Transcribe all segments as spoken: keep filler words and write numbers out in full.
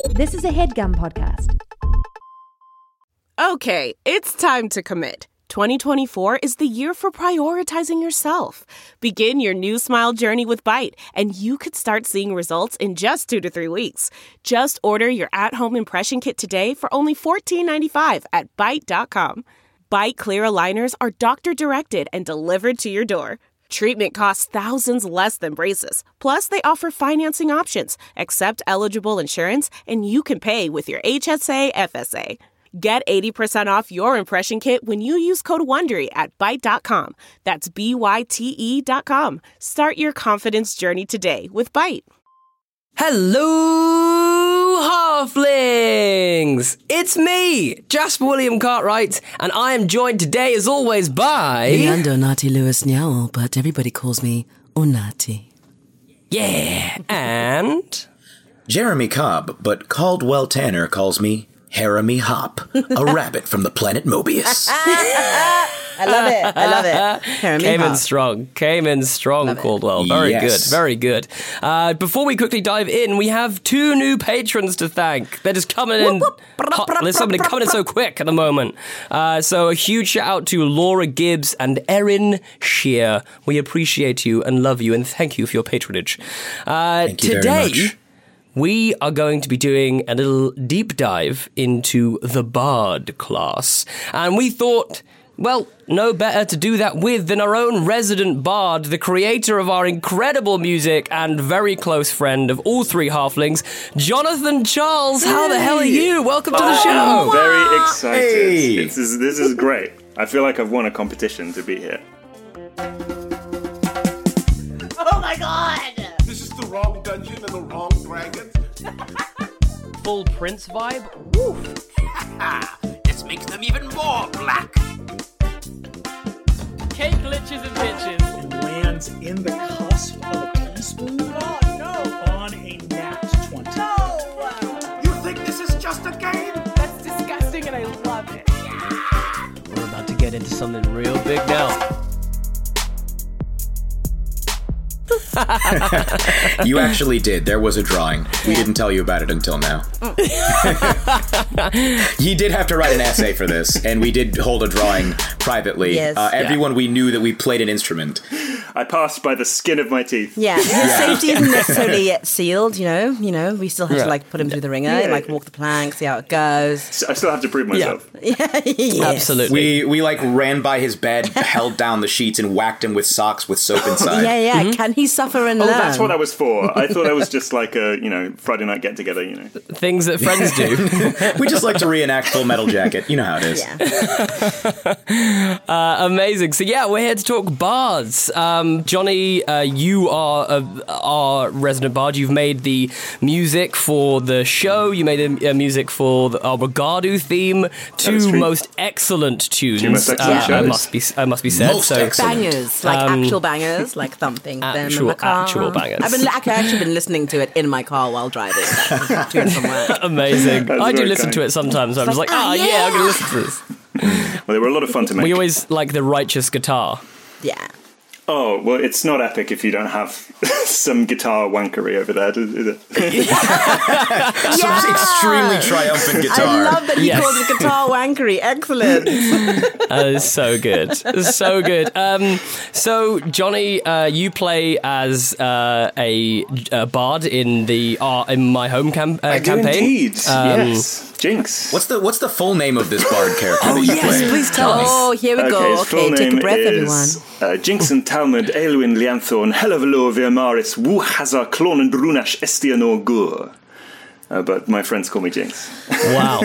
This is a HeadGum podcast. Okay, it's time to commit. twenty twenty-four is the year for prioritizing yourself. Begin your new smile journey with Byte, and you could start seeing results in just two to three weeks. Just order your at-home impression kit today for only fourteen ninety-five at byte dot com. Byte Clear aligners are doctor-directed and delivered to your door. Treatment costs thousands less than braces. Plus, they offer financing options, accept eligible insurance, and you can pay with your H S A F S A. Get eighty percent off your impression kit when you use code WONDERY at byte dot com. That's B Y T E dot com. Start your confidence journey today with Byte. Hello, Halflings! It's me, Jasper William Cartwright, and I am joined today, as always, by... Leander Nati Lewis Nyaw, but everybody calls me Onati. Yeah, and... Jeremy Cobb, but Caldwell Tanner calls me Haremy Hop, a rabbit from the planet Mobius. I love it. I love it. Haremy Came Hop. in strong. Came in strong, Love it. Caldwell. Very Yes. good. Very good. Uh, before we quickly dive in, we have two new patrons to thank. They're just coming in. hot- There's somebody coming in so quick at the moment. Uh, so a huge shout out to Laura Gibbs and Erin Shear. We appreciate you and love you and thank you for your patronage. Uh, Thank you today, very much. we are going to be doing a little deep dive into the Bard class. And we thought, well, no better to do that with than our own resident Bard, the creator of our incredible music and very close friend of all three halflings, Jonathan Charles. How the hell are you? Welcome to the I'm show. very excited. Hey. This is this is great. I feel like I've won a competition to be here. This is the wrong dungeon and the wrong dragon. Full Prince vibe? Woof. This makes them even more black. Cake glitches and bitches. and lands in the cusp of a teaspoon. Oh, no. On a nat twenty. You think this is just a game? That's disgusting and I love it. We're about to get into something real big now. You actually did. There was a drawing. We didn't tell you about it until now. You did have to write an essay for this, and we did hold a drawing privately. Yes. Uh, everyone we knew that we played an instrument. I passed by the skin of my teeth. Yeah, his safety isn't necessarily yet sealed, you know. You know, we still have Yeah. to, like, put him through the ringer, Yeah. like, walk the plank, see how it goes. So I still have to prove myself. Yes. Absolutely. We we like ran by his bed, held down the sheets, and whacked him with socks with soap inside. Yeah, yeah. Can he suffer and Oh, learn? that's what that was for. I thought that was just like a, you know, Friday night get together, you know. Things that friends do. We just like to reenact Full Metal Jacket. You know how it is. Yeah. Uh, amazing. So yeah, we're here to talk bards. Um, Johnny, uh, you are uh, our resident bard. You've made the music for the show. You made the uh, music for the, our Regadu theme. Two is true. most excellent tunes. Two most excellent uh, I shows. must be. I must be said. Most so, excellent. Bangers, like Um, actual bangers, like thumping them in actual- the car. actual bangers. I've been, I've actually been listening to it in my car while driving back to and from work. Amazing. That's I do very listen kind. to it sometimes. I'm just like, oh, ah, yeah. yeah. I'm going to listen to this. Well, they were a lot of fun to make. We always like the righteous guitar. Yeah. Oh, well, it's not epic if you don't have some guitar wankery over there, is is it? Some extremely triumphant guitar. I love that he Yes. calls it guitar wankery. Excellent. That is so good. So good. Um, so, Johnny, uh, you play as uh, a, a bard in the uh, in my home cam- uh, I do campaign. indeed. Um, Yes. Jinx. What's the what's the full name of this bard character that you yes, play? please tell us. Oh, here we go. his full Okay, take a name breath, is, everyone. Uh, Jinx and Talmud, Eilwyn Lianthorn, Helavalo Virmaris, Wu Hazar Clon and Brunash Estianor Gur. Uh, but my friends call me Jinx. Wow.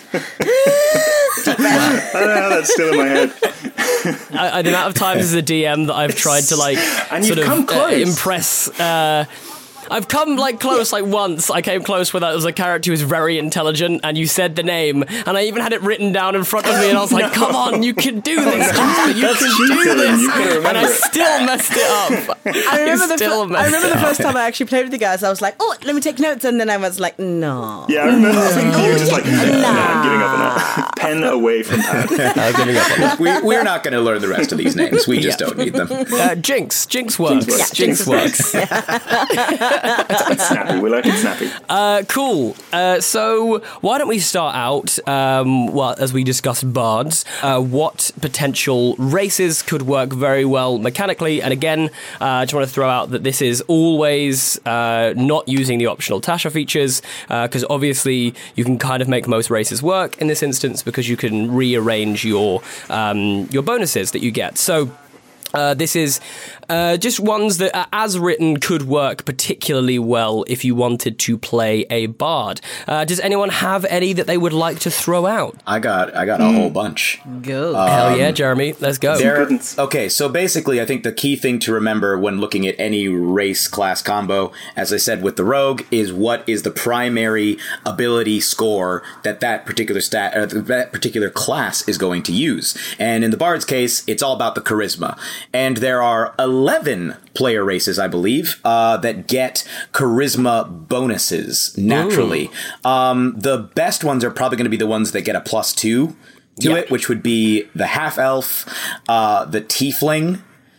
I don't know how that's still in my head. I, I, the amount of times as a D M that I've tried to like And sort you've of come uh, close. impress. Uh, I've come like close like once. I came close where there was a character who was very intelligent, and you said the name, and I even had it written down in front of me, and I was like, "Come on, you can do this, Jasper, you That's can cheating, do this," you've got to remember and I it. still messed it up. I remember, the, still fir- messed I remember it the up. first time I actually played with you guys. I was like, oh, let me take notes. And then I was like, no. Yeah, I remember thinking you were just like, nah, nah, I'm giving up on that. Pen away from pad. I'm giving up on that. we, we're not going to learn the rest of these names. We just don't need them. Uh, Jinx, Jinx works. Yeah, Jinx, Jinx works. It's snappy. We like it snappy. Uh, cool. Uh, so why don't we start out, um, well, as we discussed bards, uh, what potential races could work very well mechanically. And again, uh, I just want to throw out that this is always uh, not using the optional Tasha features, because uh, obviously you can kind of make most races work in this instance because you can rearrange your um, your bonuses that you get. So Uh, this is uh, just ones that, uh, as written, could work particularly well if you wanted to play a bard. Uh, does anyone have any that they would like to throw out? I got I got a mm. whole bunch. Go. Um, Hell yeah, Jeremy. Let's go. There, okay, so basically, I think the key thing to remember when looking at any race class combo, as I said with the rogue, is what is the primary ability score that that particular stat or that particular class is going to use. And in the bard's case, it's all about the charisma. And there are eleven player races, I believe, uh, that get charisma bonuses naturally. Um, the best ones are probably going to be the ones that get a plus two to yep. it, which would be the half-elf, uh, the tiefling,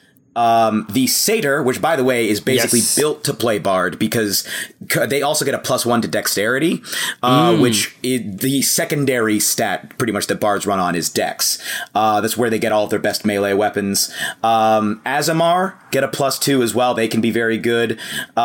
Um, the satyr, which, by the way, is basically yes. built to play bard because they also get a plus one to dexterity, uh, mm. which is the secondary stat pretty much that bards run on is dex. Uh, that's where they get all of their best melee weapons. Um, Azamar get a plus two as well. They can be very good.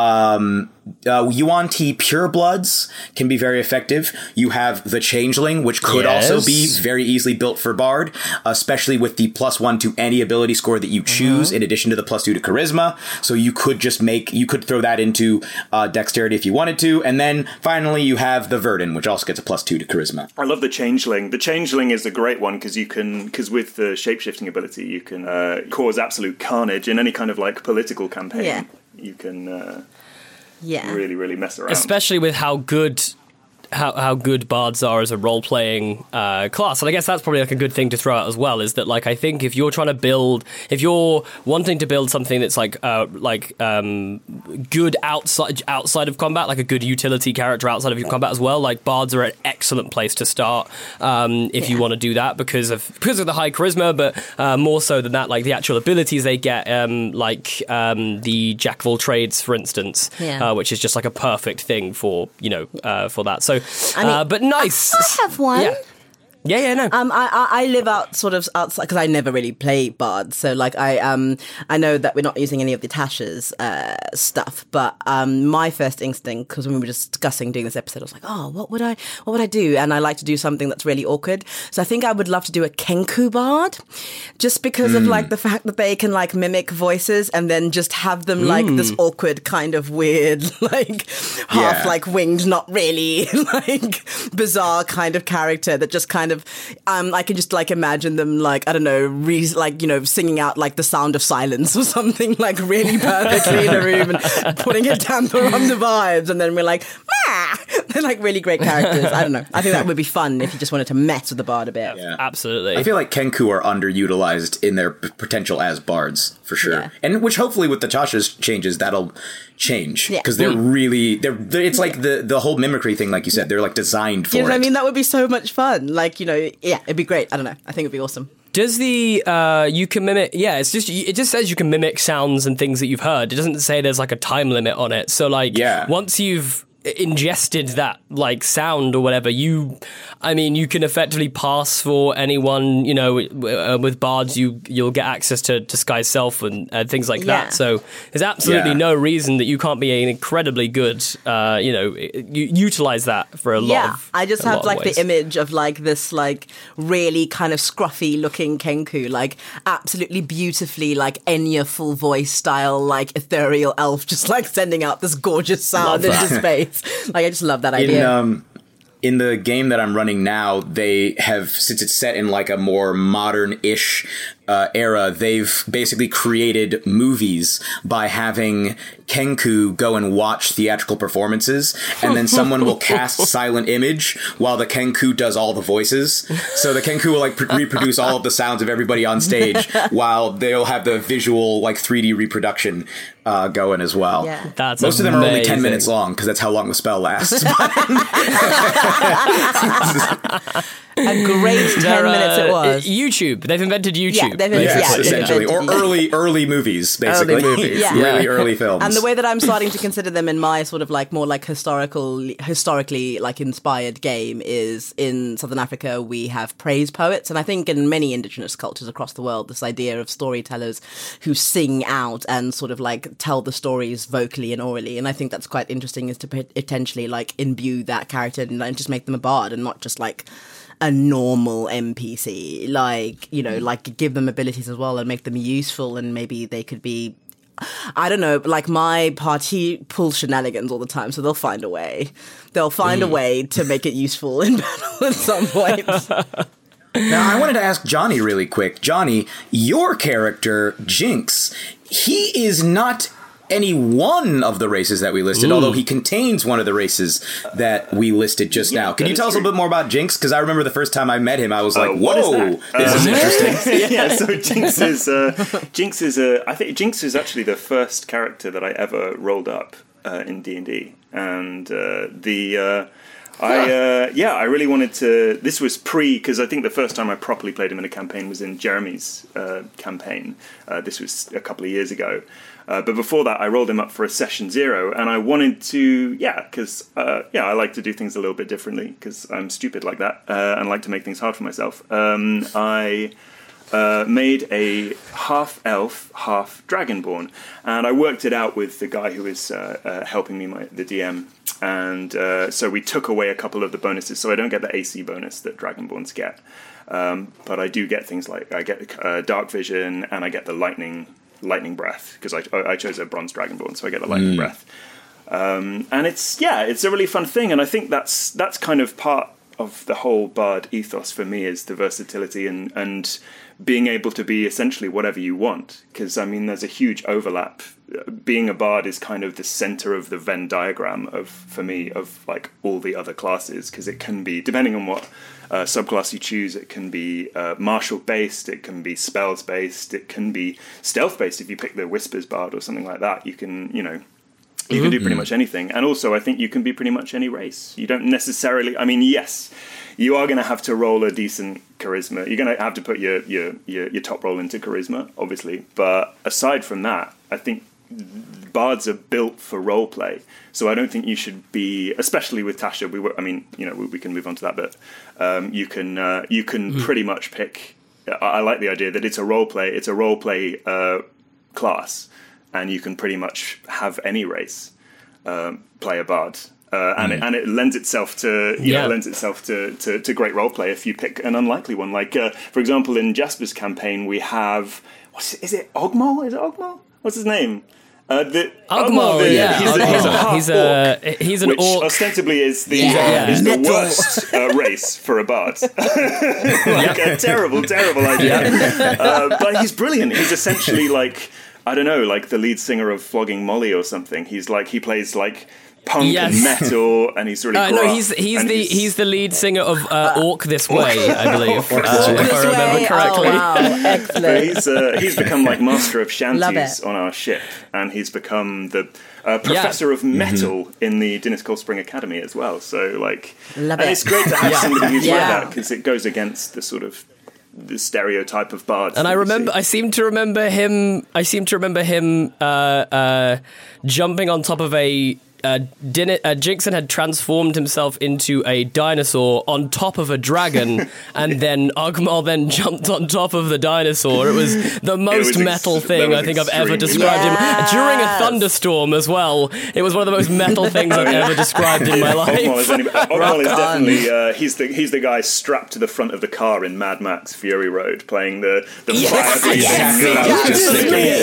Um, Uh, Yuan-Ti Purebloods can be very effective. You have the Changeling, which could yes. also be very easily built for Bard, especially with the plus one to any ability score that you choose, mm-hmm. in addition to the plus two to Charisma. So you could just make, you could throw that into uh, Dexterity if you wanted to. And then finally you have the Verdant, which also gets a plus two to Charisma. I love the Changeling. The Changeling is a great one because you can, because with the shapeshifting ability, you can uh, cause absolute carnage in any kind of like political campaign. Yeah. You can... Uh, Yeah, really, really mess around. Especially with how good how how good bards are as a role playing uh, class, and I guess that's probably like a good thing to throw out as well. Is that like I think if you're trying to build, if you're wanting to build something that's like uh, like um, good outside outside of combat, like a good utility character outside of your combat as well, like bards are an excellent place to start um, if yeah. you want to do that because of because of the high charisma, but uh, more so than that, like the actual abilities they get, um, like um, the Jack of all trades, for instance, yeah. uh, which is just like a perfect thing for you know uh, for that. So. I mean, uh, but nice. I, I have one. Yeah. Yeah, yeah, no. Um, I, I I live out sort of outside because I never really play bards, so like I um I know that we're not using any of the Tasha's uh stuff, but um my first instinct, because when we were just discussing doing this episode, I was like, oh, what would I what would I do? And I like to do something that's really awkward, so I think I would love to do a Kenku bard, just because mm. of like the fact that they can like mimic voices and then just have them like mm. this awkward kind of weird like half yeah. like winged, not really like bizarre kind of character that just kind of of um I can just like imagine them like I don't know re- like you know singing out like the sound of silence or something like really perfectly in a room and putting a damper on the vibes, and then we're like ah! They're like really great characters. I don't know, I think that would be fun if you just wanted to mess with the bard a bit. Yeah, absolutely. I feel like Kenku are underutilized in their p- potential as bards for sure, yeah. and which hopefully with the Tasha's changes that'll change because yeah. they're mm. really they're, they're it's like the the whole mimicry thing, like you said, they're like designed for you know what it. I mean, that would be so much fun. Like you know, yeah, it'd be great. I don't know. I think it'd be awesome. Does the uh, you can mimic? Yeah, it's just it just says you can mimic sounds and things that you've heard. It doesn't say there's like a time limit on it. So like, yeah. once you've ingested that like sound or whatever, you I mean you can effectively pass for anyone, you know, uh, with bards you you'll get access to disguise self and uh, things like yeah. that, so there's absolutely yeah. no reason that you can't be an incredibly good uh you know you utilize that for a lot yeah of I just have like ways. The image of like this like really kind of scruffy looking Kenku, like absolutely beautifully like Enya full voice style like ethereal elf, just like sending out this gorgeous sound into space. Like I just love that idea. In, um, in the game that I'm running now, they have, since it's set in like a more modern-ish uh, era, they've basically created movies by having Kenku go and watch theatrical performances, and then someone will cast silent image while the Kenku does all the voices. So the Kenku will like pr- reproduce all of the sounds of everybody on stage while they'll have the visual like three D reproduction uh, going as well. Yeah. That's Most amazing. of them are only ten minutes long because that's how long the spell lasts. A great ten They're, uh, minutes it was. YouTube. They've invented YouTube. Yeah, they've invented- Yes, yeah, they've essentially, or invented- early early movies, basically. Early movies, Yeah. really yeah. early films. And the way that I'm starting to consider them in my sort of like more like historical, historically like inspired game is in Southern Africa we have praise poets, and I think in many indigenous cultures across the world, this idea of storytellers who sing out and sort of like tell the stories vocally and orally, and I think that's quite interesting, is to potentially like imbue that character and like, just make them a bard and not just like a normal N P C, like, you know, like give them abilities as well and make them useful, and maybe they could be, I don't know, like my party pulls shenanigans all the time, so they'll find a way. They'll find mm. a way to make it useful in battle at some point. Now, I wanted to ask Johnny really quick. Johnny, your character, Jinx, he is not any one of the races that we listed, mm. although he contains one of the races that we listed just yeah, now. Can you tell us true. a little bit more about Jinx? Because I remember the first time I met him, I was like, uh, what whoa, is that? this uh, is interesting. yeah, so Jinx is, uh, Jinx is, uh, I think Jinx is actually the first character that I ever rolled up uh, in D and D. And uh, the... Uh, I uh, yeah, I really wanted to. This was pre, because I think the first time I properly played him in a campaign was in Jeremy's uh, campaign. Uh, this was a couple of years ago, uh, but before that, I rolled him up for a session zero, and I wanted to, yeah, because uh, yeah, I like to do things a little bit differently because I'm stupid like that, uh, and like to make things hard for myself. Um, I. Uh, made a half elf, half dragonborn, and I worked it out with the guy who was uh, uh, helping me, my, the D M. And uh, so we took away a couple of the bonuses, so I don't get the A C bonus that dragonborns get, um, but I do get things like I get uh, dark vision and I get the lightning lightning breath because I, I chose a bronze dragonborn, so I get the lightning mm. breath. Um, and it's yeah, it's a really fun thing, and I think that's that's kind of part of the whole bard ethos for me is the versatility and and. being able to be essentially whatever you want, because I mean there's a huge overlap. Being a bard is kind of the center of the Venn diagram of, for me, of like all the other classes, because it can be, depending on what uh, subclass you choose, it can be uh, martial based, it can be spells based, it can be stealth based. If you pick the Whispers bard or something like that, you can, you know, you mm-hmm. can do pretty much anything. And also I think you can be pretty much any race. You don't necessarily, I mean, yes, you are going to have to roll a decent charisma. You're going to have to put your, your, your, your top roll into charisma, obviously. But aside from that, I think bards are built for role play. So I don't think you should be, especially with Tasha. We were, I mean, you know, we, we can move on to that, but um, you can uh, you can mm. pretty much pick. I, I like the idea that it's a role play. It's a role play uh, class, and you can pretty much have any race um, play a bard. Uh, and, mm. it, and it lends itself to you yeah. know, lends itself to, to, to great role play if you pick an unlikely one. Like uh, for example, in Jasper's campaign, we have what's it, is it Ogmal? Is it Ogmal? What's his name? Uh, the, Ogmal, the, yeah, he's, Ogmal. A, he's a half he's a orc, he's an which orc. ostensibly is the yeah. is the Metal. worst uh, race for a bard. Like a terrible, terrible idea. Uh, but he's brilliant. He's essentially like I don't know, like the lead singer of Flogging Molly or something. He's like he plays like. Punk yes. and metal, and he's really uh, gruff, no. He's he's the he's, he's the lead singer of uh, Orc This Way, I believe, Orc uh, This Way. if I remember Way. correctly. Oh, wow. Excellent. But he's uh, he's become like master of Love shanties it. on our ship, and he's become the uh, professor yeah. of metal mm-hmm. in the Dinas Cold Spring Academy as well. So like, Love and it. it's great to have somebody who's Yeah. like that because it goes against the sort of the stereotype of bards. And I that we remember, see. I seem to remember him. I seem to remember him uh, uh, jumping on top of a. Uh, Din- uh, Jinxon had transformed himself into a dinosaur on top of a dragon, and then Ogmal then jumped on top of the dinosaur. It was the most was metal ex- thing that was I think I've ever extreme. described Yes. him. During a thunderstorm as well. It was one of the most metal things I've ever described in my life. Ogmal is, any- Ogmal is on. definitely uh, he's the he's the guy strapped to the front of the car in Mad Max Fury Road playing the the Yes. fire breathing. Exactly. I was just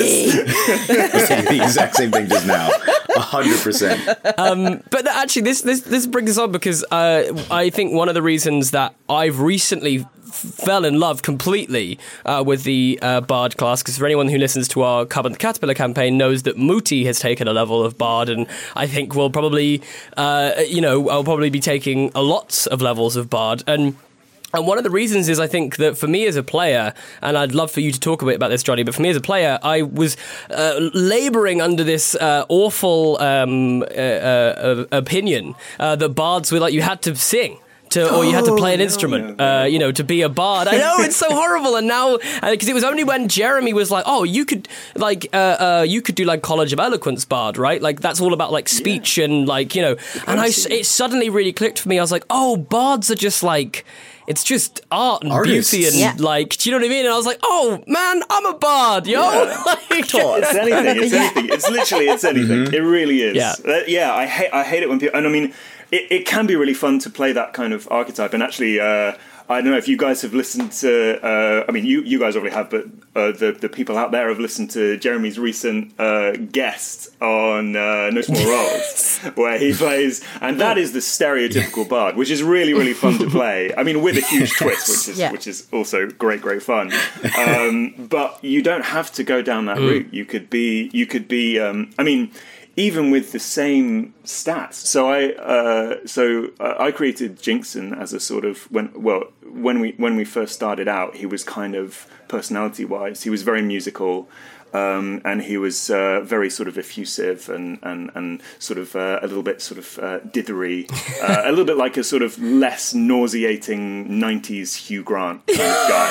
thinking Absolutely. saying the exact same thing just now. A hundred percent. Um, but actually, this this this brings us on because uh, I think one of the reasons that I've recently f- fell in love completely uh, with the uh, Bard class, because for anyone who listens to our Cub and the Caterpillar campaign knows that Muti has taken a level of Bard, and I think we'll probably, uh, you know, I'll probably be taking a lots of levels of Bard, and. And one of the reasons is I think that for me as a player, and I'd love for you to talk a bit about this, Johnny, but for me as a player, I was uh, labouring under this uh, awful um, uh, uh, opinion uh, that bards were like, you had to sing to, or you had to play an instrument, uh, you know, to be a bard. I know, it's so horrible. And now, because it was only when Jeremy was like, oh, you could, like, uh, uh, you could do, like, College of Eloquence bard, right? Like, that's all about, like, speech yeah. and, like, you know, and I, it suddenly really clicked for me. I was like, oh, bards are just, like, it's just art and Artists. beauty and, yeah. like, do you know what I mean? And I was like, oh, man, I'm a bard, yo. Yeah. like, It's anything. It's Yeah. anything. It's literally, it's anything. Mm-hmm. It really is. Yeah. Uh, yeah, I hate, I hate it when people, and I mean, it, it can be really fun to play that kind of archetype. And actually, uh, I don't know if you guys have listened to, uh, I mean, you, you guys already have, but uh, the, the people out there have listened to Jeremy's recent uh, guest on uh, No Small Roles, where he plays, and that is the stereotypical bard, which is really, really fun to play. I mean, with a huge twist, which is Yeah. which is also great, great fun. Um, but you don't have to go down that route. You could be, you could be, um, I mean, even with the same stats. So I uh, so uh, I created Jinxon as a sort of when well when we when we first started out, he was kind of personality wise, he was very musical. Um, and he was uh, very sort of effusive and, and, and sort of uh, a little bit sort of uh, dithery, uh, a little bit like a sort of less nauseating nineties Hugh Grant kind of guy.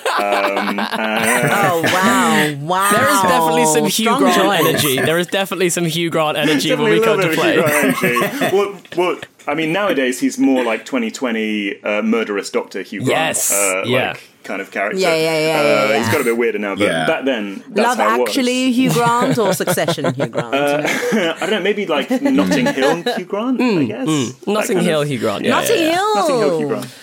Um, uh, Oh, wow. Wow. There is definitely some Hugh Strong Grant choice. energy. There is definitely some Hugh Grant energy when we come to play. well, well, I mean, nowadays he's more like twenty twenty uh, murderous Doctor Hugh Grant. Yes, uh, yeah. Like, kind of character. Yeah, yeah, yeah, Uh, yeah, yeah. He's got a bit weirder now, but Yeah. back then, that's Love how it was. Actually Hugh Grant or Succession Hugh Grant? I don't know, maybe like Notting Hill Hugh Grant, I guess. That Notting kind Hill of- Hugh Grant. Yeah, Notting yeah, yeah. Hill. Notting Hill Hugh Grant.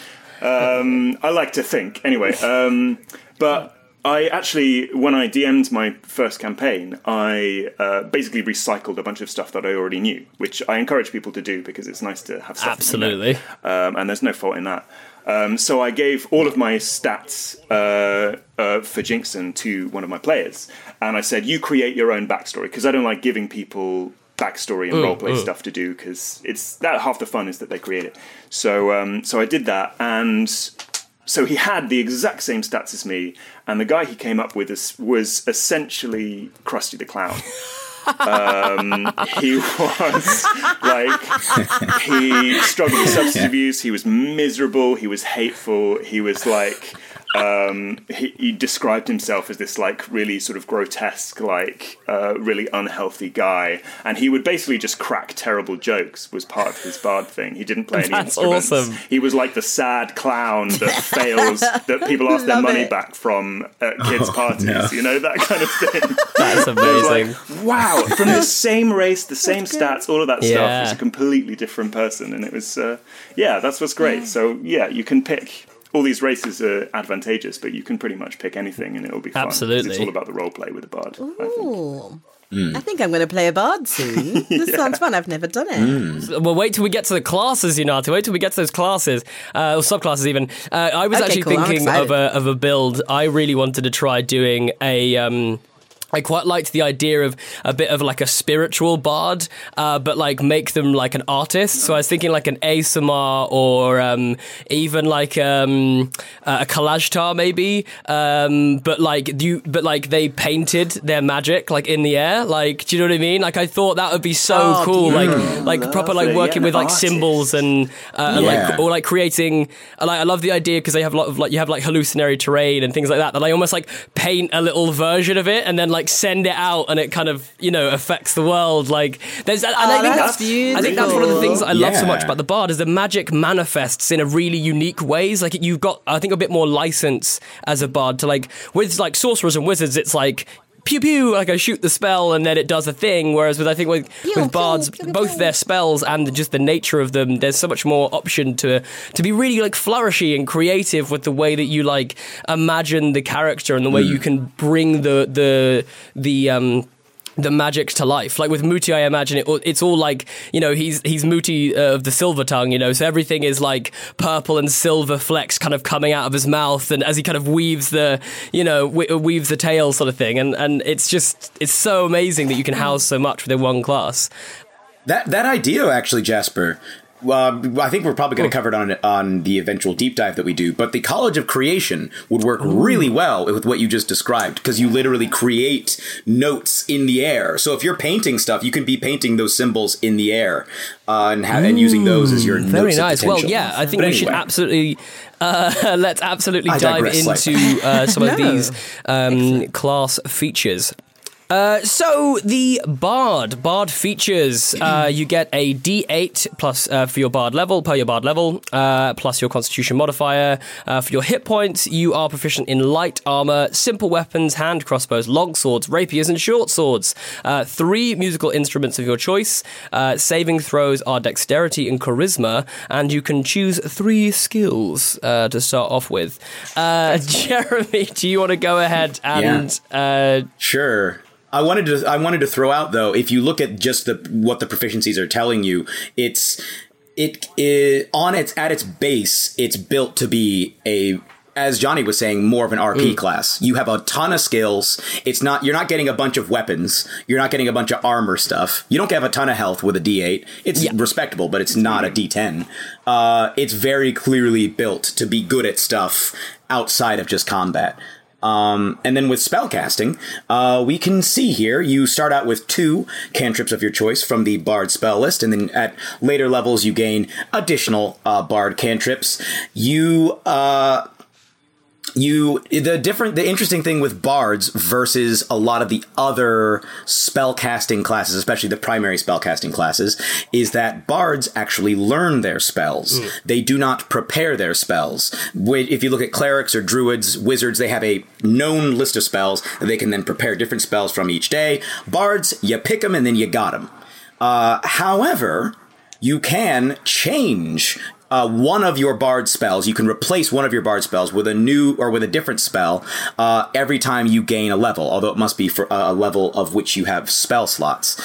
Um, I like to think. Anyway, um, but I actually, when I D M'd my first campaign, I uh, basically recycled a bunch of stuff that I already knew, which I encourage people to do because it's nice to have stuff. that you know. Absolutely. Um, and there's no fault in that. Um, so I gave all of my stats uh, uh, for Jinxon to one of my players, and I said, "You create your own backstory," because I don't like giving people backstory and roleplay stuff to do because it's that half the fun is that they create it. So, um, so I did that, and so he had the exact same stats as me, and the guy he came up with is, was essentially Krusty the Clown. Um, he was like, he struggled with substance abuse, he was miserable, he was hateful, he was like, um, he, he described himself as this like really sort of grotesque, like uh, really unhealthy guy, and he would basically just crack terrible jokes was part of his bard thing. He didn't play any That's instruments. awesome. He was like the sad clown that fails, that people ask their Love money it. back from at kids' parties, no. you know, that kind of thing. That's It was amazing. like, wow, from the same race, the same stats, all of that stuff. Yeah. It was a completely different person, and it was, uh, yeah, that's what's great. So yeah, you can pick. All these races are advantageous, but you can pretty much pick anything, and it'll be fun. 'Cause Absolutely. it's all about the role play with the bard. I think. Ooh. I think I'm going to play a bard soon. This sounds fun. I've never done it. Well, wait till we get to the classes, Unati. Wait till we get to those classes, uh, or subclasses even. Uh, I was Okay, actually cool. I'm thinking excited. of a of a build. I really wanted to try doing a. Um, I quite liked the idea of a bit of like a spiritual bard, uh, but like make them like an artist. So I was thinking like an A S M R or um, even like um, a Kalashtar maybe, um, but like you, but like they painted their magic like in the air. Like, do you know what I mean? Like I thought that would be so Oh, cool. Like beautiful. like proper like Lovely. working Yeah, with like artist. symbols and uh, and Yeah. like or like creating. Like I love the idea because they have a lot of like you have like hallucinatory terrain and things like that. That I almost like paint a little version of it and then like send it out and it kind of you know affects the world. Like there's and I think that's that's I think that's one of the things that I love so much about the bard is the magic manifests in a really unique ways. Like you've got I think a bit more license as a bard to like with like sorcerers and wizards. It's like. Pew pew, like I shoot the spell and then it does a thing. Whereas with I think with Pew, with bards, pew, pew, both pew. their spells and just the nature of them, there's so much more option to to be really like flourishy and creative with the way that you like imagine the character and the way you can bring the the the um. the magic to life. Like with Muti, I imagine it. It's all like you know he's he's Muti uh, of the Silver Tongue. You know, so everything is like purple and silver flecks kind of coming out of his mouth, and as he kind of weaves the you know we- weaves the tail sort of thing. And and it's just it's so amazing that you can house so much within one class. That that idea, actually, Jasper, Uh, I think we're probably going to cover it on on the eventual deep dive that we do. But the College of Creation would work Ooh. really well with what you just described, because you literally create notes in the air. So if you're painting stuff, you can be painting those symbols in the air uh, and, have, and using those as your Ooh, very notes nice. of potential. Well, yeah, I think but we anyway. should absolutely uh, let's absolutely I dive digress into uh, some No. of these um, class features. Uh, so the Bard, Bard features, uh, you get a D eight plus uh, for your Bard level, per your Bard level, uh, plus your Constitution modifier. Uh, for your hit points, you are proficient in light armor, simple weapons, hand crossbows, long swords, rapiers, and short swords. Uh, three musical instruments of your choice. Uh, saving throws are dexterity and charisma, and you can choose three skills uh, to start off with. Uh, Jeremy, do you want to go ahead and... Yeah. Uh, sure. I wanted to. I wanted to throw out though. If you look at just the what the proficiencies are telling you, it's it, it on its at its base. It's built to be a, as Johnny was saying, more of an R P mm. class. You have a ton of skills. It's not. You're not getting a bunch of weapons. You're not getting a bunch of armor stuff. You don't have a ton of health with a D eight. It's yeah. respectable, but it's not a D ten. Uh, it's very clearly built to be good at stuff outside of just combat. Um, and then with spellcasting, uh, we can see here, you start out with two cantrips of your choice from the Bard spell list, and then at later levels you gain additional uh, Bard cantrips. You, uh, you, the different, the interesting thing with Bards versus a lot of the other spellcasting classes, especially the primary spellcasting classes, is that Bards actually learn their spells. Mm. They do not prepare their spells. If you look at clerics or druids, wizards, they have a known list of spells that they can then prepare different spells from each day. Bards, you pick them and then you got them. Uh, however, you can change Uh, one of your Bard spells. You can replace one of your Bard spells with a new or with a different spell uh, every time you gain a level, although it must be for a level of which you have spell slots.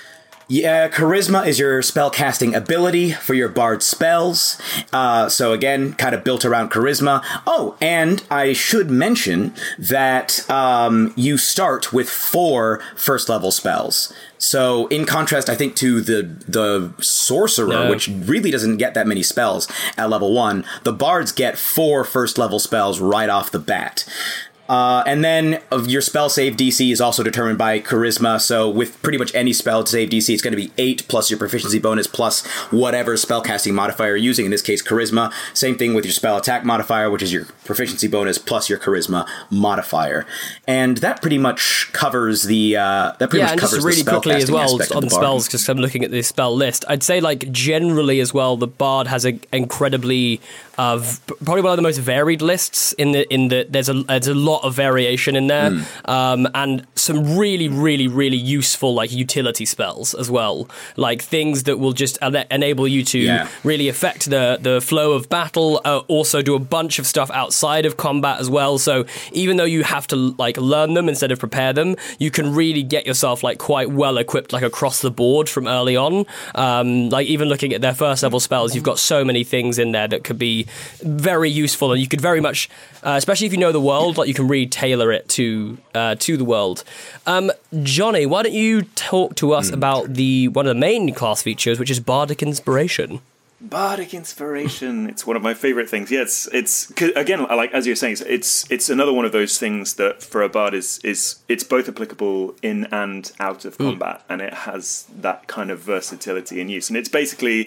Yeah, Charisma is your spellcasting ability for your Bard spells. Uh, so again, kind of built around Charisma. Oh, and I should mention that um, you start with four first level spells. So in contrast, I think, to the the Sorcerer, no. which really doesn't get that many spells at level one, the Bards get four first level spells right off the bat. Uh, and then of your spell save D C is also determined by Charisma. So with pretty much any spell save D C, it's going to be eight plus your proficiency bonus plus whatever spellcasting modifier you're using. In this case, Charisma. Same thing with your spell attack modifier, which is your proficiency bonus plus your Charisma modifier. And that pretty much covers the uh, that pretty yeah, much and covers just really the quickly as well on the spells, because I'm looking at this spell list. I'd say like generally as well, the Bard has an incredibly uh, v- probably one of the most varied lists in the in the there's a there's a lot of variation in there, mm. um, and some really, really, really useful like utility spells as well, like things that will just uh, enable you to yeah. really affect the the flow of battle. Uh, also, do a bunch of stuff outside of combat as well. So even though you have to like learn them instead of prepare them, you can really get yourself like quite well equipped like across the board from early on. Um, like even looking at their first level spells, you've got so many things in there that could be very useful, and you could very much, uh, especially if you know the world, like you can really tailor it to uh, to the world. Um, Johnny, why don't you talk to us mm. about the one of the main class features, which is Bardic Inspiration? Bardic Inspiration. It's one of my favorite things. Yeah, it's it's again, like as you're saying, it's it's another one of those things that for a bard is is it's both applicable in and out of combat, mm. and it has that kind of versatility in use. And it's basically.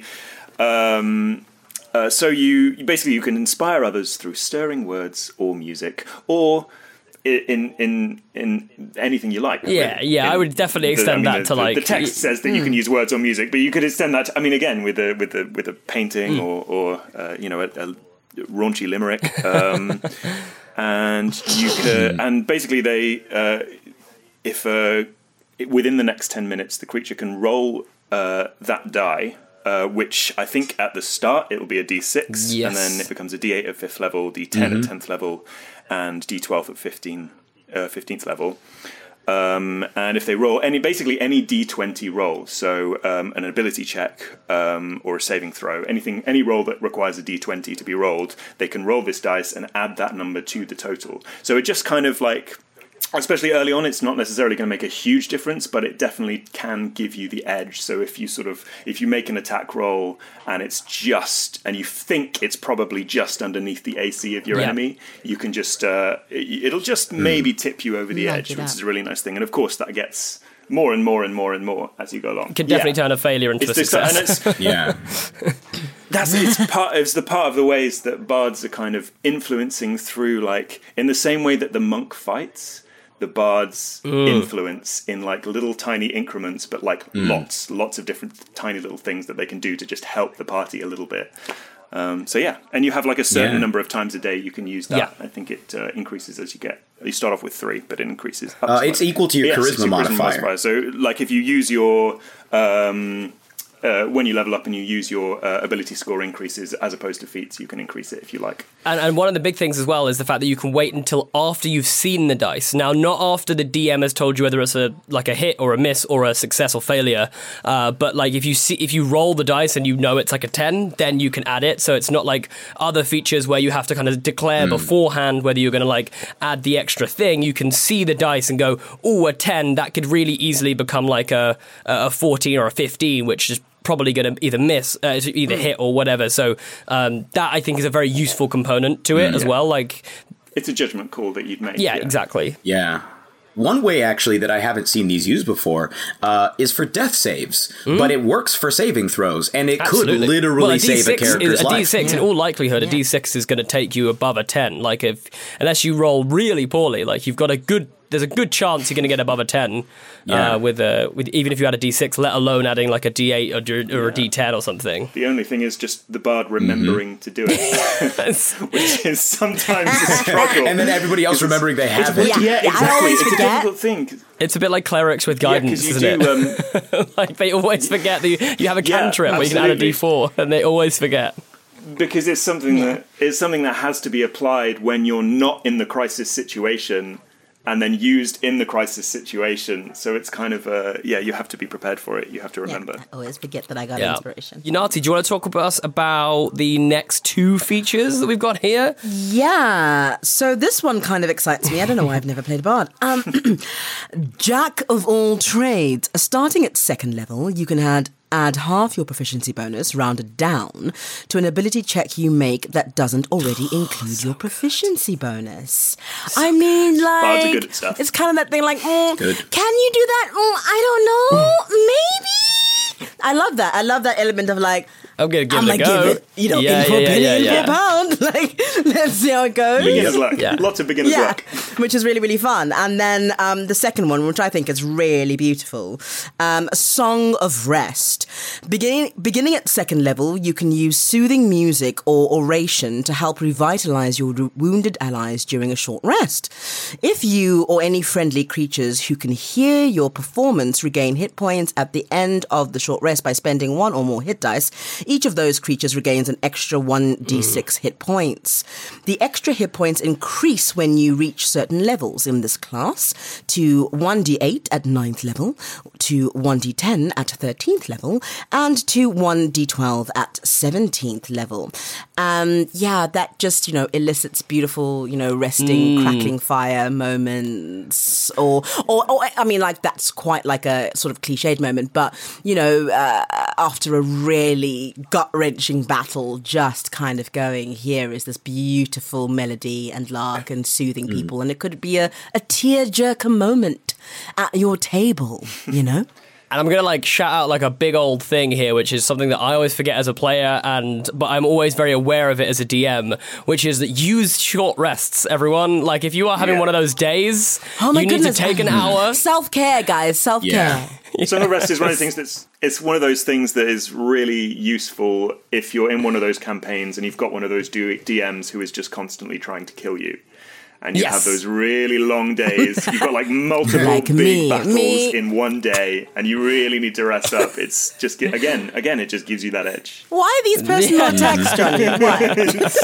Um, Uh, so you basically you can inspire others through stirring words or music, or in in in anything you like. Yeah, yeah, in, I would definitely extend the, I mean, that the, to the, like. The text says that mm. you can use words or music, but you could extend that. To, I mean, again, with a with a with a painting mm. or or uh, you know a, a raunchy limerick, um, and you could and basically they uh, if uh, within the next ten minutes the creature can roll uh, that die. Uh, which I think at the start it will be a D six, yes. and then it becomes a D eight at fifth level, D ten mm-hmm. at tenth level, and D twelve at fifteen, uh, fifteenth level. Um, and if they roll any, basically any D twenty roll, so um, an ability check um, or a saving throw, anything, any roll that requires a D twenty to be rolled, they can roll this dice and add that number to the total. So it just kind of like especially early on, it's not necessarily going to make a huge difference, but it definitely can give you the edge. So if you sort of, if you make an attack roll and it's just, and you think it's probably just underneath the A C of your Yeah. enemy, you can just, uh, it, it'll just maybe tip you over the Nudge edge, it which up. is a really nice thing. And of course, that gets more and more and more and more as you go along. Could definitely Yeah. turn a failure into It's a this- success. and it's, Yeah. That's it's part. It's the part of the ways that bards are kind of influencing through, like in the same way that the monk fights. The bards influence in like little tiny increments, but like lots, lots of different tiny little things that they can do to just help the party a little bit. Um, so yeah, and you have like a certain Yeah. number of times a day you can use that. Yeah. I think it uh, increases as you get. You start off with three, but it increases. Up Uh, slightly. it's equal to your Yes, charisma it's your modifier. So like if you use your um, uh, when you level up and you use your uh, ability score increases as opposed to feats, you can increase it if you like. And, and one of the big things as well is the fact that you can wait until after you've seen the dice. Now, not after the D M has told you whether it's a like a hit or a miss or a success or failure. Uh, but like if you see if you roll the dice and you know it's like a ten, then you can add it. So it's not like other features where you have to kind of declare beforehand whether you're going to like add the extra thing. You can see the dice and go, oh, a ten, that could really easily become like a a fourteen or a fifteen, which is probably going to either miss, uh, either hit or whatever. So um, that I think is a very useful component to it as well. Like, It's a judgment call that you'd make. yeah, exactly. Yeah. One way, actually, that I haven't seen these used before uh, is for death saves, but it works for saving throws, and it Absolutely. could literally well, a save a D six character's is, a life. D six, in all likelihood, a D six is going to take you above a ten. Like, if unless you roll really poorly, like you've got a good, there's a good chance you're going to get above a ten. Yeah. Uh, with a with even if you had a D six, let alone adding like a D eight or, d- or a D ten or something. The only thing is just the bard remembering to do it, which is sometimes a struggle. And then everybody else remembering they have it. Yeah. yeah, I exactly. always It's forget. a difficult thing. It's a bit like clerics with Yeah, guidance, because you isn't do. it? Um, Like they always forget that you, you have a Yeah, cantrip where you can add a absolutely. D four, and they always forget. because it's something that it's something that has to be applied when you're not in the crisis situation, and then used in the crisis situation. So it's kind of uh, yeah, you have to be prepared for it. You have to remember. Yeah, I always forget that I got Yeah. inspiration. Unati, do you want to talk about us about the next two features that we've got here? Yeah, so this one kind of excites me. I don't know why I've never played a bard. Um, Jack of all trades. Starting at second level, you can add add half your proficiency bonus, rounded down, to an ability check you make that doesn't already include your proficiency bonus. I mean, like, Bards are good at stuff. it's kind of that thing like, mm, Good. can you do that? Mm, I don't know. Maybe. I love that. I love that element of like, I'm going to give I'm it a gonna go. give it, you know, yeah, in for yeah, a penny, yeah, in yeah, for a pound. Like, let's see how it goes. Beginner's luck. Yeah. Lots of beginner's Yeah, luck. which is really, really fun. And then um, the second one, which I think is really beautiful, um, A Song of Rest. Beginning, beginning at second level, you can use soothing music or oration to help revitalize your r- wounded allies during a short rest. If you or any friendly creatures who can hear your performance regain hit points at the end of the short rest by spending one or more hit dice, each of those creatures regains an extra one d six hit points. The extra hit points increase when you reach certain levels in this class to one d eight at ninth level, to one d ten at thirteenth level, and to one d twelve at seventeenth level. Um, yeah, that just, you know, elicits beautiful, you know, resting, crackling fire moments. Or, or, or, I mean, like, that's quite like a sort of cliched moment, but, you know, uh, after a really gut-wrenching battle, just kind of going, here is this beautiful melody and lark and soothing people, and it could be a, a tear-jerker moment at your table, you know? And I'm going to like shout out like a big old thing here, which is something that I always forget as a player, and but I'm always very aware of it as a D M, which is that use short rests, everyone. Like if you are having Yeah. one of those days, Oh my you goodness. need to take an hour. Self-care, guys, self-care. Yeah. Song of Rest is one of the things that's it's one of those things that is really useful if you're in one of those campaigns and you've got one of those D Ms who is just constantly trying to kill you. And you Yes. have those really long days. You've got like multiple Like big me, battles me. in one day, and you really need to rest up. It's just again, again, it just gives you that edge. Why are these personal attacks, Johnny? Why?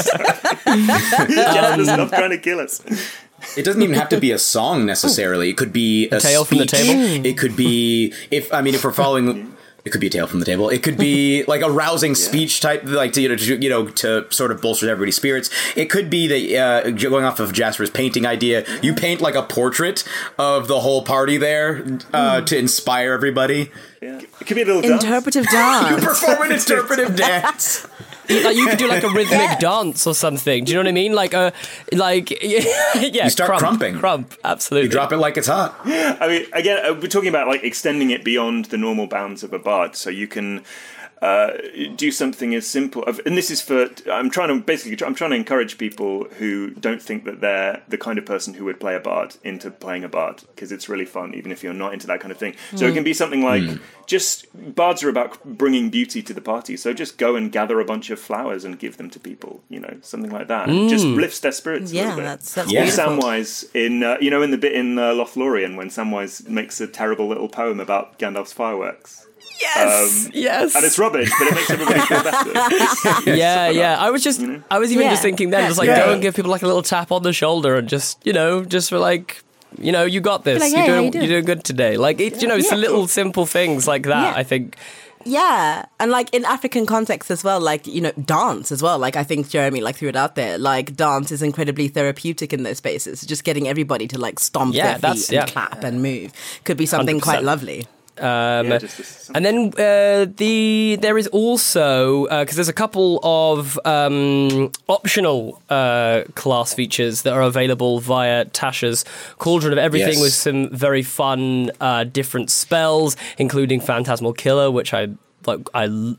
Just stop trying to kill us. It doesn't even have to be a song necessarily. It could be a, tale from the speech. table? It could be if I mean if we're following It could be a tale from the table. It could be like a rousing speech type, like to you know, to, you know, to sort of bolster everybody's spirits. It could be that uh, going off of Jasper's painting idea, you paint like a portrait of the whole party there uh, mm. to inspire everybody. Yeah. It could be a little dance. Interpretive dance. You perform an interpretive dance. Like you could do like a rhythmic yes. dance or something. Do you know what I mean? Like a like yeah. You start crump, crumping. Crump, absolutely. You drop it like it's hot. I mean, again, we're talking about like extending it beyond the normal bounds of a bard, so you can uh, do something as simple. And this is for I'm trying to basically I'm trying to encourage people who don't think that they're the kind of person who would play a bard into playing a bard, because it's really fun, even if you're not into that kind of thing. So mm. it can be something like. Mm. Just bards are about bringing beauty to the party, so just go and gather a bunch of flowers and give them to people, you know, something like that. Mm. Just lifts their spirits. Yeah, a little bit. that's that's yeah. beautiful. Samwise in uh, you know in the bit in uh, Lothlorien when Samwise makes a terrible little poem about Gandalf's fireworks. Yes, um, yes, and it's rubbish, but it makes everybody feel better. yeah, yeah. I was just, you know? I was even yeah. just thinking then, just like yeah. go and give people like a little tap on the shoulder and just, you know, just for like. You know, you got this. Like, hey, you're, doing, you doing? you're doing good today. Like, it, yeah. you know, it's yeah, the little cool. simple things like that, yeah. I think. Yeah, and like in African context as well, like, you know, dance as well. Like I think Jeremy like threw it out there. Like dance is incredibly therapeutic in those spaces. Just getting everybody to like stomp yeah, their feet and yeah. clap and move could be something one hundred percent quite lovely. Um, yeah, just, just and then uh, the there is also because uh, there's a couple of um, optional uh, class features that are available via Tasha's Cauldron of Everything, yes. with some very fun uh, different spells, including Phantasmal Killer, which I like. I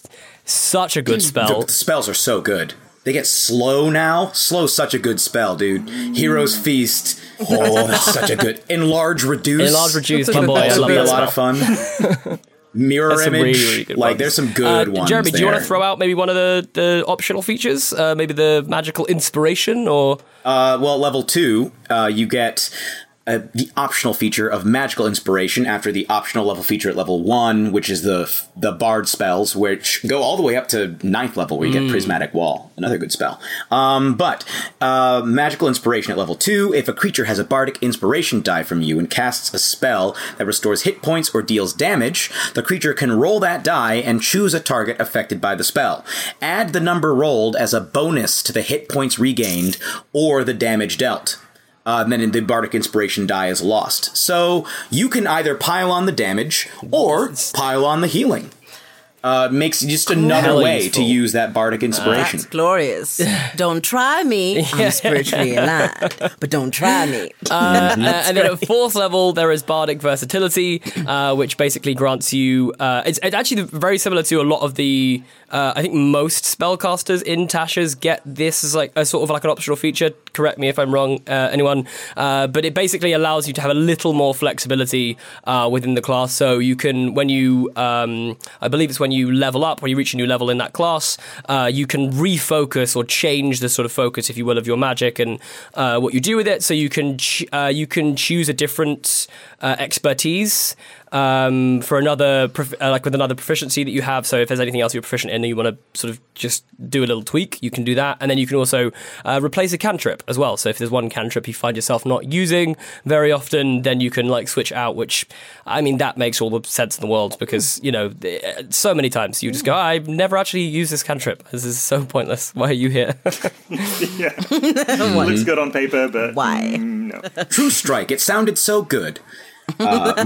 such a good spell. The, the spells are so good. They get slow now. Slow's such a good spell, dude. Hero's Feast. Oh, that's such a good. Enlarge, Reduce. Enlarge, Reduce, my Can boy. I also love be that a lot spell. of fun. Mirror That's some Image. really, really good like, ones. there's some good uh, ones Jeremy, there. do you want to throw out maybe one of the, the optional features? Uh, maybe the Magical Inspiration, or... Uh, well, level two, uh, you get... Uh, the optional feature of Magical Inspiration after the optional level feature at level one, which is the the Bard spells, which go all the way up to ninth level, where you mm. get Prismatic Wall, another good spell. Um, but uh, Magical Inspiration at level two, if a creature has a Bardic Inspiration die from you and casts a spell that restores hit points or deals damage, the creature can roll that die and choose a target affected by the spell. Add the number rolled as a bonus to the hit points regained or the damage dealt. Uh, and then the Bardic Inspiration die is lost. So you can either pile on the damage or pile on the healing. Uh, makes just another Hell way useful. to use that Bardic Inspiration. That's glorious. Don't try me. I'm spiritually aligned, but don't try me. Uh, and then at fourth level, there is Bardic Versatility, uh, which basically grants you... Uh, it's, it's actually very similar to a lot of the... Uh, I think most spellcasters in Tasha's get this as like a sort of like an optional feature. Correct me if I'm wrong, uh, anyone. Uh, but it basically allows you to have a little more flexibility uh, within the class. So you can, when you... Um, I believe it's when you level up, or you reach a new level in that class, uh, you can refocus or change the sort of focus, if you will, of your magic and uh, what you do with it. So you can ch- uh, you can choose a different uh, expertise um, for another, prof- uh, like with another proficiency that you have. So if there's anything else you're proficient in and you want to sort of just do a little tweak, you can do that. And then you can also uh, replace a cantrip as well. So if there's one cantrip you find yourself not using very often, then you can like switch out, which, I mean, that makes all the sense in the world, because, you know, so many times you just go, I've never actually used this cantrip. This is so pointless. Why are you here? yeah. Looks good on paper, but why? Mm, no. True Strike. It sounded so good. Uh,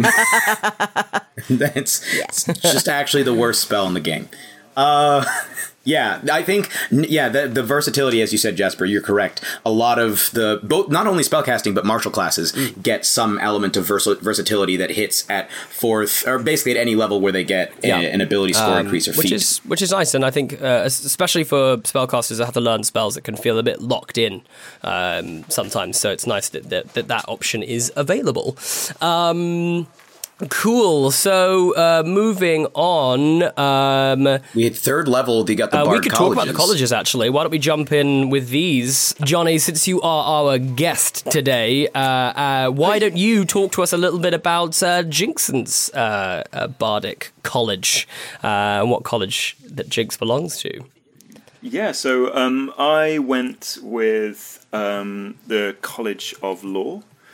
that's it's just actually the worst spell in the game. Uh, yeah, I think, yeah, the, the versatility, as you said, Jasper, you're correct. A lot of the, both not only spellcasting, but martial classes mm. get some element of vers- versatility that hits at fourth, or basically at any level where they get yeah. a, an ability score um, increase or feat. Which is, which is nice, and I think, uh, especially for spellcasters that have to learn spells that can feel a bit locked in um, sometimes, so it's nice that that, that, that option is available. Um... Cool. So, uh, moving on. Um, we had third level. They got the uh, Bard We could colleges. talk about the colleges, actually. Why don't we jump in with these? Johnny, since you are our guest today, uh, uh, why don't you talk to us a little bit about uh, Jinxon's uh, uh, Bardic College uh, and what college that Jinx belongs to? Yeah, so um, I went with um, the College of Law.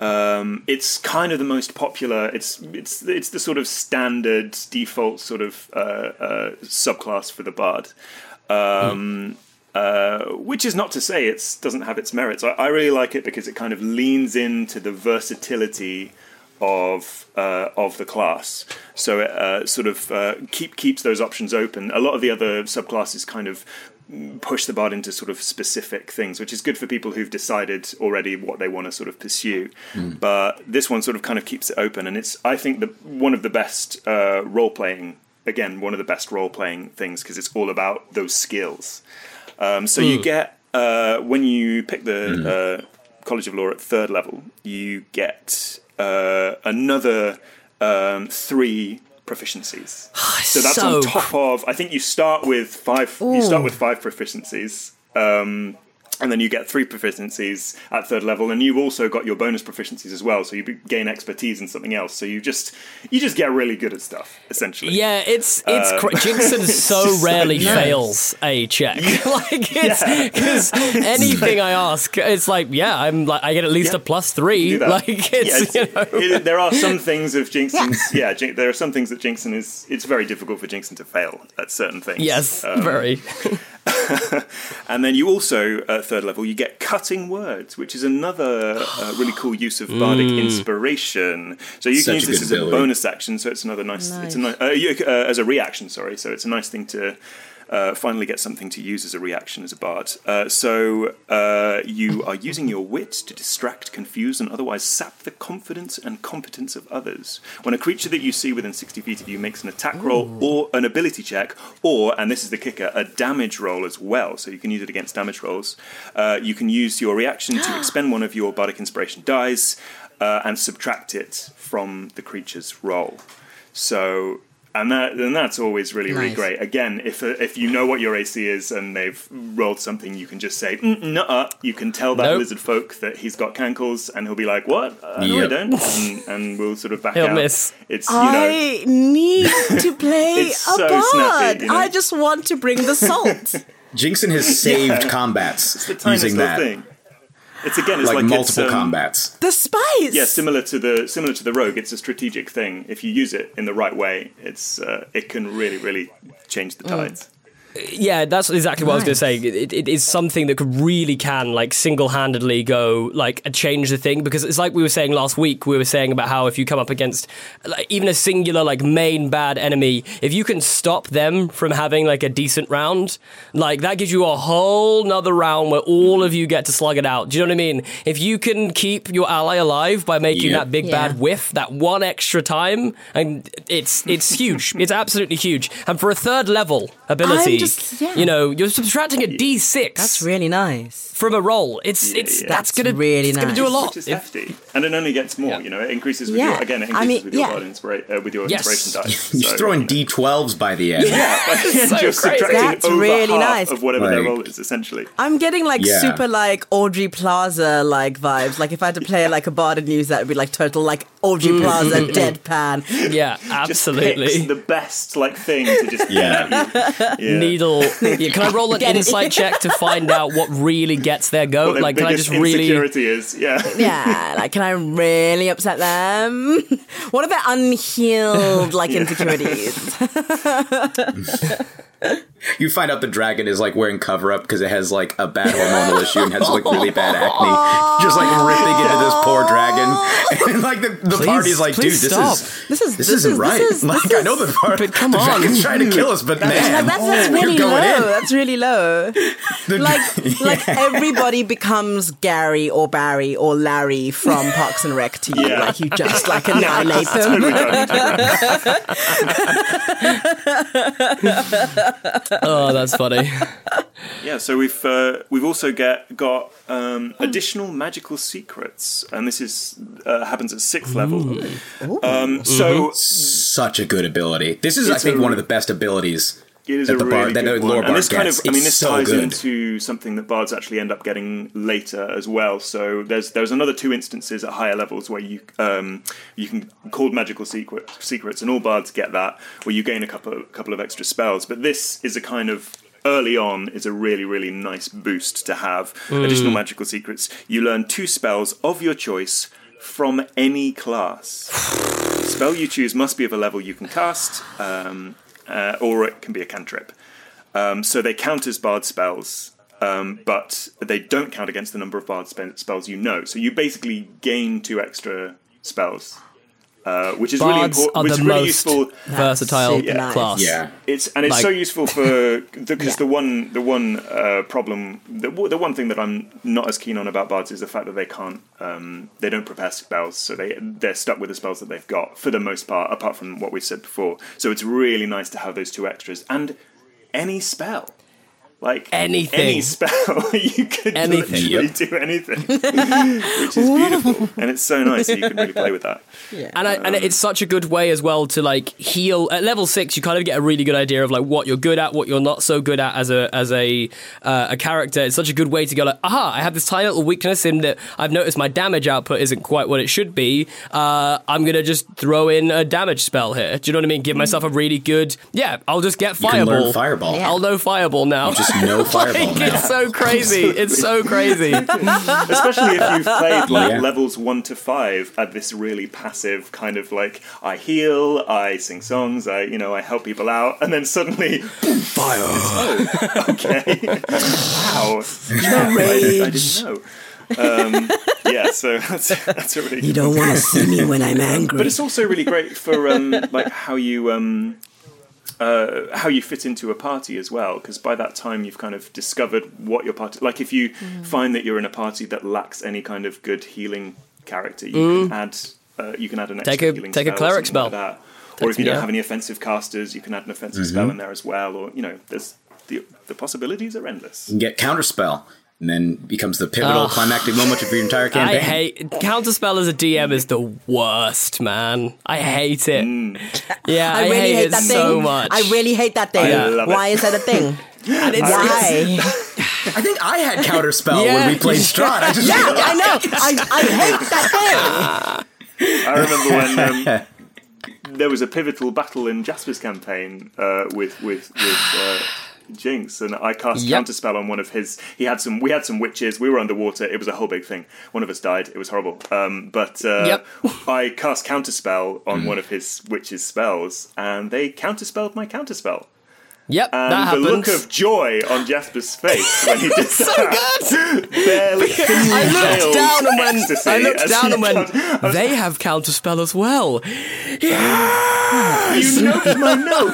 Um, it's kind of the most popular. It's it's it's the sort of standard default sort of uh, uh, subclass for the bard, um, mm. uh, which is not to say it doesn't have its merits. I, I really like it because it kind of leans into the versatility of uh, of the class. So it uh, sort of uh, keep keeps those options open. A lot of the other subclasses kind of push the bard into sort of specific things, which is good for people who've decided already what they want to sort of pursue. Mm. But this one sort of kind of keeps it open, and it's, I think, the one of the best uh, role-playing, again, one of the best role-playing things, because it's all about those skills. Um, so mm. you get, uh, when you pick the mm. uh, College of Law at third level, you get uh, another um, three proficiencies. So that's so on top of, I think you start with five Ooh. you start with five proficiencies, um, and then you get three proficiencies at third level, and you've also got your bonus proficiencies as well, so you gain expertise in something else, so you just you just get really good at stuff, essentially. Yeah, it's it's um, cr- Jinxon so rarely nice. fails a check. Like, it's because yeah. anything I ask, it's like, yeah, I'm like, I get at least yeah. a plus three. Like, it's, yeah, it's you know. it, there are some things of Jinxon's, yeah, Jin- there are some things that Jinxon is, it's very difficult for Jinxon to fail at certain things. Yes, um, very. And then you also, at third level, you get cutting words, which is another uh, really cool use of bardic mm. inspiration. So you Such can use this as ability. a bonus action. So it's another nice, nice. it's a nice uh, you, uh, as a reaction. Sorry, so it's a nice thing to uh, finally get something to use as a reaction as a bard. Uh, so uh, you are using your wit to distract, confuse, and otherwise sap the confidence and competence of others. When a creature that you see within sixty feet of you makes an attack Ooh. roll or an ability check, or, and this is the kicker, a damage roll as well, so you can use it against damage rolls, uh, you can use your reaction to expend one of your bardic inspiration dice uh, and subtract it from the creature's roll. So... And that and that's always really, really nice. great. Again, if uh, if you know what your A C is and they've rolled something, you can just say, mm, nuh-uh. You can tell that nope. lizard folk that he's got cankles, and he'll be like, what? Uh, no, yep. I don't. And, and we'll sort of back he'll out. miss. It's, you know, I need to play a so bard. Snappy, you know? I just want to bring the salt. Jinxon has saved yeah. combats it's the tiniest using that. Thing. It's again, it's like, like multiple it's, um, combats. The spice. Yeah, similar to the similar to the rogue. It's a strategic thing. If you use it in the right way, it's uh, it can really, really change the tides. Mm. Yeah, that's exactly what nice. I was going to say. It, it is something that could really can, like, single-handedly go, like, change the thing, because it's like we were saying last week, we were saying about how if you come up against, like, even a singular, like, main bad enemy, if you can stop them from having, like, a decent round, like, that gives you a whole nother round where all of you get to slug it out. Do you know what I mean? If you can keep your ally alive by making yep. that big yeah. bad whiff, that one extra time, and it's it's huge. It's absolutely huge. And for a third level ability, Just, yeah. you know, you're subtracting a D six. That's really nice. From a roll. It's yeah, it's yeah. that's, that's gonna really it's nice. gonna do a lot. Which is hefty. And it only gets more, yeah. you know, it increases with yeah. your again, it increases I mean, with your yeah. bard inspira- uh, with your yes. inspiration dice. You're so, throwing you know. D twelves by the end. Yeah, so just subtracting That's over really half nice. of whatever like, their roll is, essentially. I'm getting like yeah. super like Audrey Plaza like vibes. Like if I had to play like a bard and use that, it would be like total like Audrey Plaza deadpan. Yeah, absolutely. Just the best like thing to just yeah. yeah. yeah. Needle. Yeah, can I roll an insight check to find out what really gets their goat? What like, can I just really? Insecurity is yeah. Yeah, like can I really upset them? What are their unhealed like insecurities? You find out the dragon is like wearing cover up because it has like a bad hormonal issue and has like really bad acne. Just like ripping into this poor dragon, and like the, the please, party's like, dude, this stop. is this is this, this isn't is, right. This is, like this I know the part, but come the on, dragon's trying to kill us, but man, that's, that's really you're going low. in. That's really low. The, Like yeah. like everybody becomes Gary or Barry or Larry from Parks and Rec to you. Yeah. Like you just like annihilate them. Oh, that's funny. Yeah, so we've uh, we've also get got um, additional magical secrets, and this is uh, happens at sixth level. Um, so mm-hmm. such a good ability. This is, I It's think, a- one of the best abilities. It is that a the really bard, that good the one. lore And this bard kind gets. of, I mean, It's this so ties good. into something that bards actually end up getting later as well. So there's there's another two instances at higher levels where you um, you can called magical secret, secrets, and all bards get that, where you gain a couple of, couple of extra spells. But this is a kind of early on is a really really nice boost to have. Mm. Additional magical secrets. You learn two spells of your choice from any class. The spell you choose must be of a level you can cast, um, uh, or it can be a cantrip. Um, so they count as bard spells, um, but they don't count against the number of bard spe- spells you know. So you basically gain two extra spells. Uh, which is Bards really important. are Which the is really most useful. versatile super nice. class. Yeah. It's and it's Like- so useful for because Yeah. the one the one uh, problem the the one thing that I'm not as keen on about bards is the fact that they can't um, they don't prepare spells, so they they're stuck with the spells that they've got for the most part, apart from what we've said before. So it's really nice to have those two extras and any spell. Like Anything. any spell, you could Anything. literally Yep. do anything, which is beautiful, and it's so nice. And you can really play with that. And I, and it's such a good way as well to like heal at level six. You kind of get a really good idea of like what you're good at, what you're not so good at as a as a uh, a character. It's such a good way to go like, aha, I have this tiny little weakness in that I've noticed my damage output isn't quite what it should be. Uh, I'm gonna just throw in a damage spell here. Do you know what I mean? Give myself a really good. Yeah, I'll just get You can fireball. learn fireball. I'll know fireball now. Just no fireball Like, now. it's so crazy. It's so crazy. Especially if you've played like Yeah. levels one to five at this really passive kind of like I heal, I sing songs, I you know I help people out, and then suddenly fire. Oh, okay. Wow. Yeah, I, I didn't know. Um, yeah, so that's that's a really. You don't want to see me when I'm angry. But it's also really great for um, like how you um, uh, how you fit into a party as well, because by that time you've kind of discovered what your party. Like if you mm. find that you're in a party that lacks any kind of good healing character, you Mm. can add uh, you can add an extra Take a healing take a spell or cleric something spell. like that. Or if you don't yeah. have any offensive casters, you can add an offensive Mm-hmm. spell in there as well. Or you know, there's the the possibilities are endless. You can get counterspell, and then becomes the pivotal climactic moment of your entire campaign. I hate counterspell as a D M is the worst, man. I hate it. Yeah, I, I really hate, hate it that so thing. much. I really hate that thing. I love it. Why is that a thing? and it's, Why? I think I had counterspell Yeah. when we played Strahd. I just Yeah, I know. I, I hate that I remember when um, there was a pivotal battle in Jasper's campaign uh, with with with uh, Jinx, and I cast Yep. counterspell on one of his. He had some. We had some witches. We were underwater. It was a whole big thing. One of us died. It was horrible. Um, but uh, Yep. I cast counterspell on one of his witches' spells, and they counterspelled my counterspell. Yep, And that the happens. look of joy on Jasper's face when he did that. Barely. I looked down and went. ecstasy I looked as down he and went. counter- I was They have counterspell as well. You noted my note.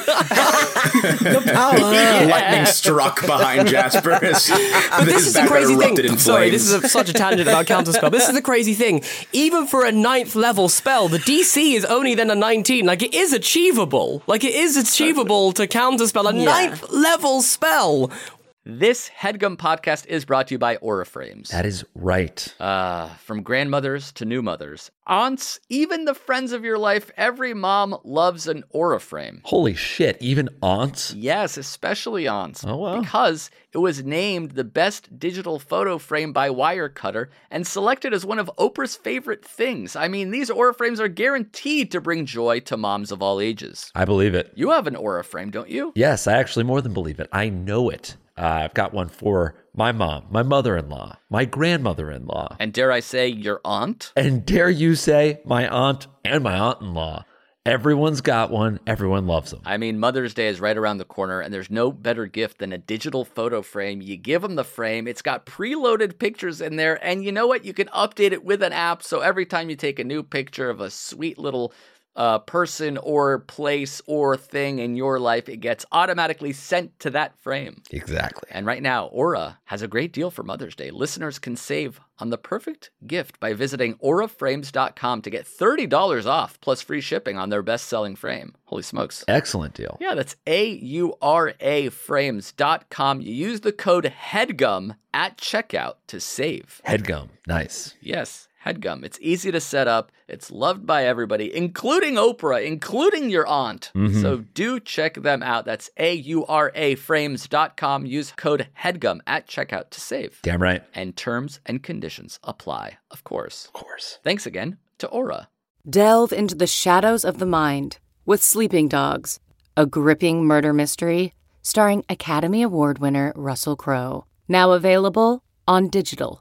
lightning struck behind Jasper. As But this is the crazy thing. Sorry, this is a, such a tangent about counterspell. This is the crazy thing. Even for a ninth level spell, the D C is only then a nineteen. Like it is achievable. Like it is achievable to counterspell a ninth level spell. This HeadGum podcast is brought to you by Aura Frames. That is right. Uh, from grandmothers to new mothers, aunts, even the friends of your life, every mom loves an Aura Frame. Holy shit, even aunts? Yes, especially aunts. Oh, wow. Because it was named the best digital photo frame by Wirecutter and selected as one of Oprah's favorite things. I mean, these Aura Frames are guaranteed to bring joy to moms of all ages. I believe it. You have an Aura Frame, don't you? Yes, I actually more than believe it. I know it. Uh, I've got one for my mom, my mother-in-law, my grandmother-in-law, And dare I say, your aunt? and dare you say my aunt and my aunt-in-law. Everyone's got one. Everyone loves them. I mean, Mother's Day is right around the corner, and there's no better gift than a digital photo frame. You give them the frame, it's got preloaded pictures in there, and you know what? You can update it with an app, so every time you take a new picture of a sweet little uh, person or place or thing in your life, it gets automatically sent to that frame. Exactly. And right now, Aura has a great deal for Mother's Day. Listeners can save on the perfect gift by visiting aura frames dot com to get thirty dollars off plus free shipping on their best-selling frame. Holy smokes. Excellent deal. Yeah, that's A U R A frames dot com. You use the code HEADGUM at checkout to save. Headgum. Nice. Yes, HEADGUM. It's easy to set up. It's loved by everybody, including Oprah, including your aunt. Mm-hmm. So do check them out. That's A U R A frames dot com. Use code HEADGUM at checkout to save. Damn right. And terms and conditions apply, of course. Of course. Thanks again to Aura. Delve into the shadows of the mind with Sleeping Dogs, a gripping murder mystery starring Academy Award winner Russell Crowe. Now available on digital.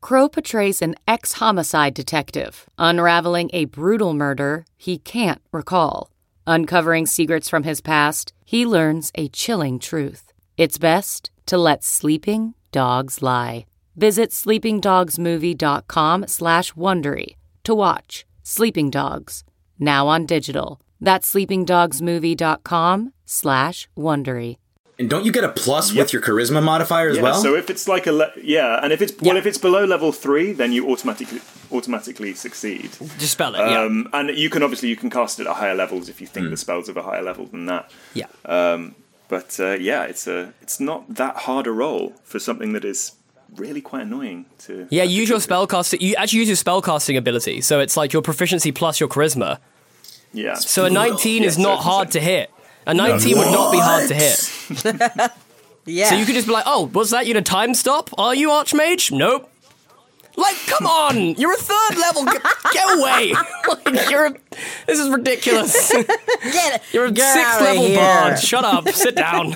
Crow portrays an ex-homicide detective, unraveling a brutal murder he can't recall. Uncovering secrets from his past, he learns a chilling truth. It's best to let sleeping dogs lie. Visit sleepingdogsmovie.com slash Wondery to watch Sleeping Dogs, now on digital. That's sleepingdogsmovie.com slash Wondery. And don't you get a plus Yep. with your charisma modifier as Yeah, well? so if it's like a le- yeah, and if it's well, if it's below level three, then you automatically automatically succeed. Just spell it, yeah. Um, and you can obviously you can cast it at higher levels if you think the spell's of a higher level than that. Yeah. Um, but uh, yeah, it's a it's not that hard a roll for something that is really quite annoying to. Yeah, use your spellcasting. You actually use your spellcasting ability, so it's like your proficiency plus your charisma. Yeah. So a nineteen is Yeah, not so- hard to hit. A nineteen would not be hard to hit. Yeah. So you could just be like, oh, was that you to time stop? Are you Archmage? Nope. Like, come on! You're a third level. Get, get away! Like, you're. A, this is ridiculous. Get, You're a get sixth outta level here. bard. Shut up. Sit down.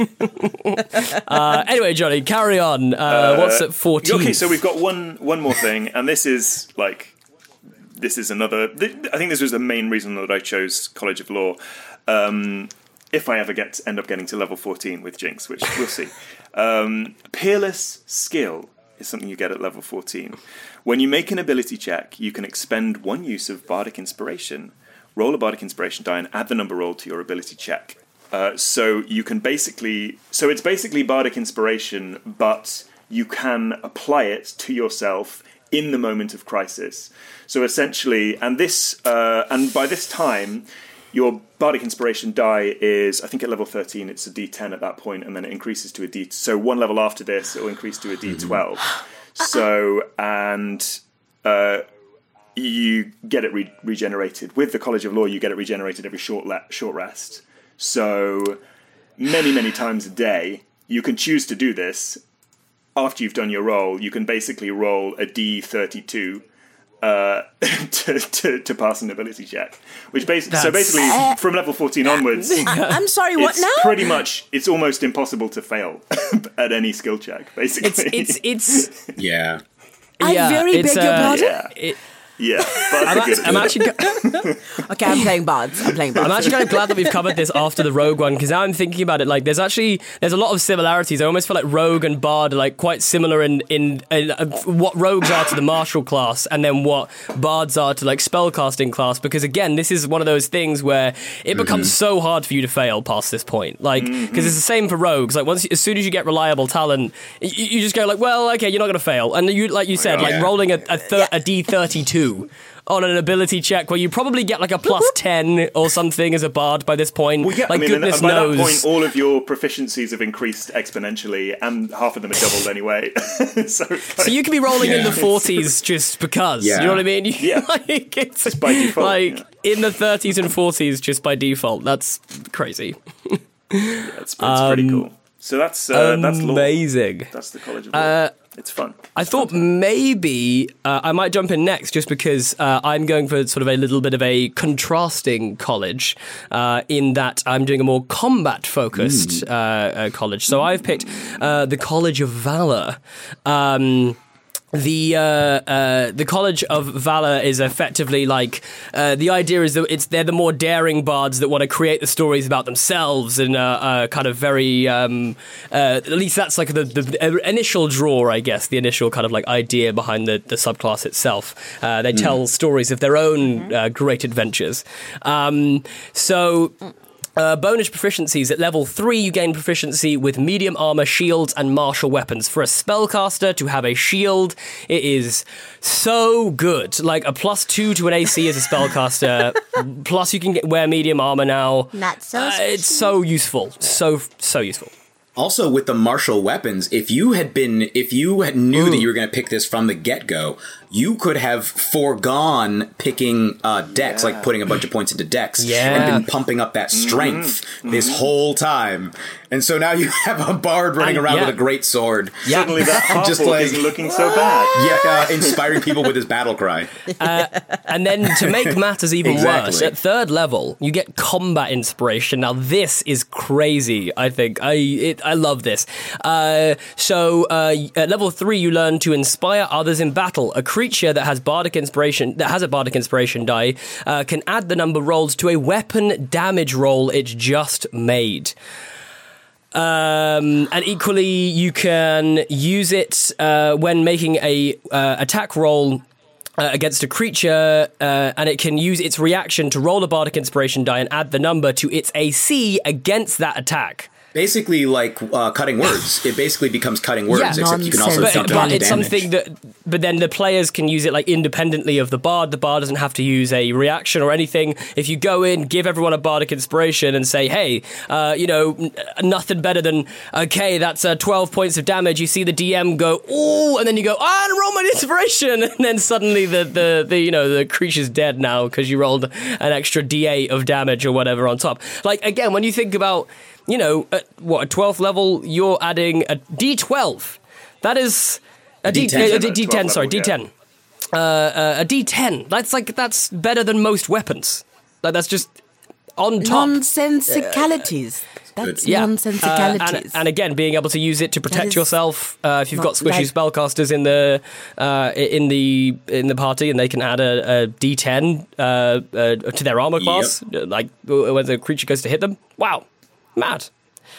uh, anyway, Johnny, carry on. Uh, what's at fourteen? Okay, so we've got one one more thing, and this is like this is another. Th- I think this was the main reason that I chose College of Law. Um, if I ever get end up getting to level fourteen with Jinx, which we'll see. Um, Peerless skill is something you get at level fourteen. When you make an ability check, you can expend one use of Bardic Inspiration, roll a Bardic Inspiration die, and add the number rolled to your ability check. Uh, so you can basically, so it's basically Bardic Inspiration, but you can apply it to yourself in the moment of crisis. So essentially, and this, uh, and by this time, your Bardic Inspiration die is, I think at level thirteen, it's a D ten at that point, and then it increases to a D. So one level after this, it will increase to a D twelve. So, and uh, you get it re- regenerated. With the College of Law, you get it regenerated every short le- short rest. So many, many times a day, you can choose to do this. After you've done your roll, you can basically roll a D thirty-two uh, to, to to pass an ability check. Which basically, so That's- basically, from level fourteen onwards, I- I'm sorry, what it's now? pretty much, it's almost impossible to fail at any skill check, basically. It's it's it's. yeah. I yeah, very it's, beg your uh, pardon? Yeah. It, Yeah, I'm, but act- I'm actually. Go- Okay, I'm playing bards. I'm playing bards. I'm actually kind of glad that we've covered this after the Rogue one, because now I'm thinking about it. Like, there's actually there's a lot of similarities. I almost feel like Rogue and Bard are like quite similar in in, in uh, what Rogues are to the Martial class, and then what Bards are to like spellcasting class. Because again, this is one of those things where it becomes Mm-hmm. so hard for you to fail past this point. Like, because it's the same for Rogues. Like, once as soon as you get reliable talent, you, you just go like, well, okay, you're not going to fail, and you like you said, like Yeah. rolling a a, thir- a D thirty-two. On an ability check where you probably get like a plus ten or something as a bard by this point. Well, yeah, like I mean, goodness and by knows. that point, all of your proficiencies have increased exponentially, and half of them are doubled anyway. so, like, So you could be rolling in Yeah. the forties just because. Yeah. You know what I mean? Yeah. like, it's Just by default, Like yeah. in the thirties and forties just by default. That's crazy. it's, it's pretty cool. So that's uh, that's law. Amazing. That's the College of Law. Uh, it's fun. I thought maybe uh, I might jump in next just because uh, I'm going for sort of a little bit of a contrasting college uh, in that I'm doing a more combat-focused uh, uh, college. So I've picked uh, the College of Valor. Um, The uh, uh, the College of Valor is effectively like uh, the idea is that it's they're the more daring bards that want to create the stories about themselves and uh, uh, kind of very um, uh, at least that's like the, the initial draw, I guess, the initial kind of like idea behind the, the subclass itself. Uh, they tell stories of their own uh, great adventures. Um, so. Uh, bonus proficiencies. At level three, you gain proficiency with medium armor, shields, and martial weapons. For a spellcaster to have a shield, it is so good. Like a plus two to an A C as a spellcaster. Plus, you can get, wear medium armor now. Not so Uh, it's so useful. So, so useful. Also, with the martial weapons, if you had been, if you had knew that you were going to pick this from the get-go, you could have foregone picking uh, dex, Yeah. like putting a bunch of points into dex, Yeah. and been pumping up that strength this whole time. And so now you have a bard running And- around yeah. with a great sword. Yeah. Suddenly that half Just orc like- isn't looking so bad. Yeah, uh, inspiring people with his battle cry. And then to make matters even Exactly. worse, at third level, you get combat inspiration. Now this is crazy. I think I it I love this. Uh, so uh, at level three, you learn to inspire others in battle. A creature that has bardic inspiration, that has a bardic inspiration die, uh, can add the number rolls to a weapon damage roll it's just made. Um, and equally, you can use it uh, when making a uh, attack roll uh, against a creature, uh, and it can use its reaction to roll a bardic inspiration die and add the number to its A C against that attack. Basically, like uh, cutting words. It basically becomes cutting words, Yeah, except you can also but, dump it but onto it's damage. something that, but then the players can use it like independently of the bard. The bard doesn't have to use a reaction or anything. If you go in, give everyone a bardic inspiration and say, hey, uh, you know, n- nothing better than, okay, that's uh, twelve points of damage. You see the D M go, ooh, and then you go, ah, and roll my inspiration. And then suddenly the, the, the you know, the creature's dead now because you rolled an extra D eight of damage or whatever on top. Like, again, when you think about, you know, at what, a twelfth level, you're adding a D twelve. That is a D ten, a D, a D ten sorry, D ten. Uh, uh, a D ten. That's like, that's better than most weapons. Like, that's just on top. Nonsensicalities. That's Yeah. nonsensicalities. Uh, and, and again, being able to use it to protect is yourself. Uh, if you've got not squishy like- spellcasters in the uh, in the in the party, and they can add a, a D ten uh, uh, to their armor class, like when the creature goes to hit them. Wow, mad.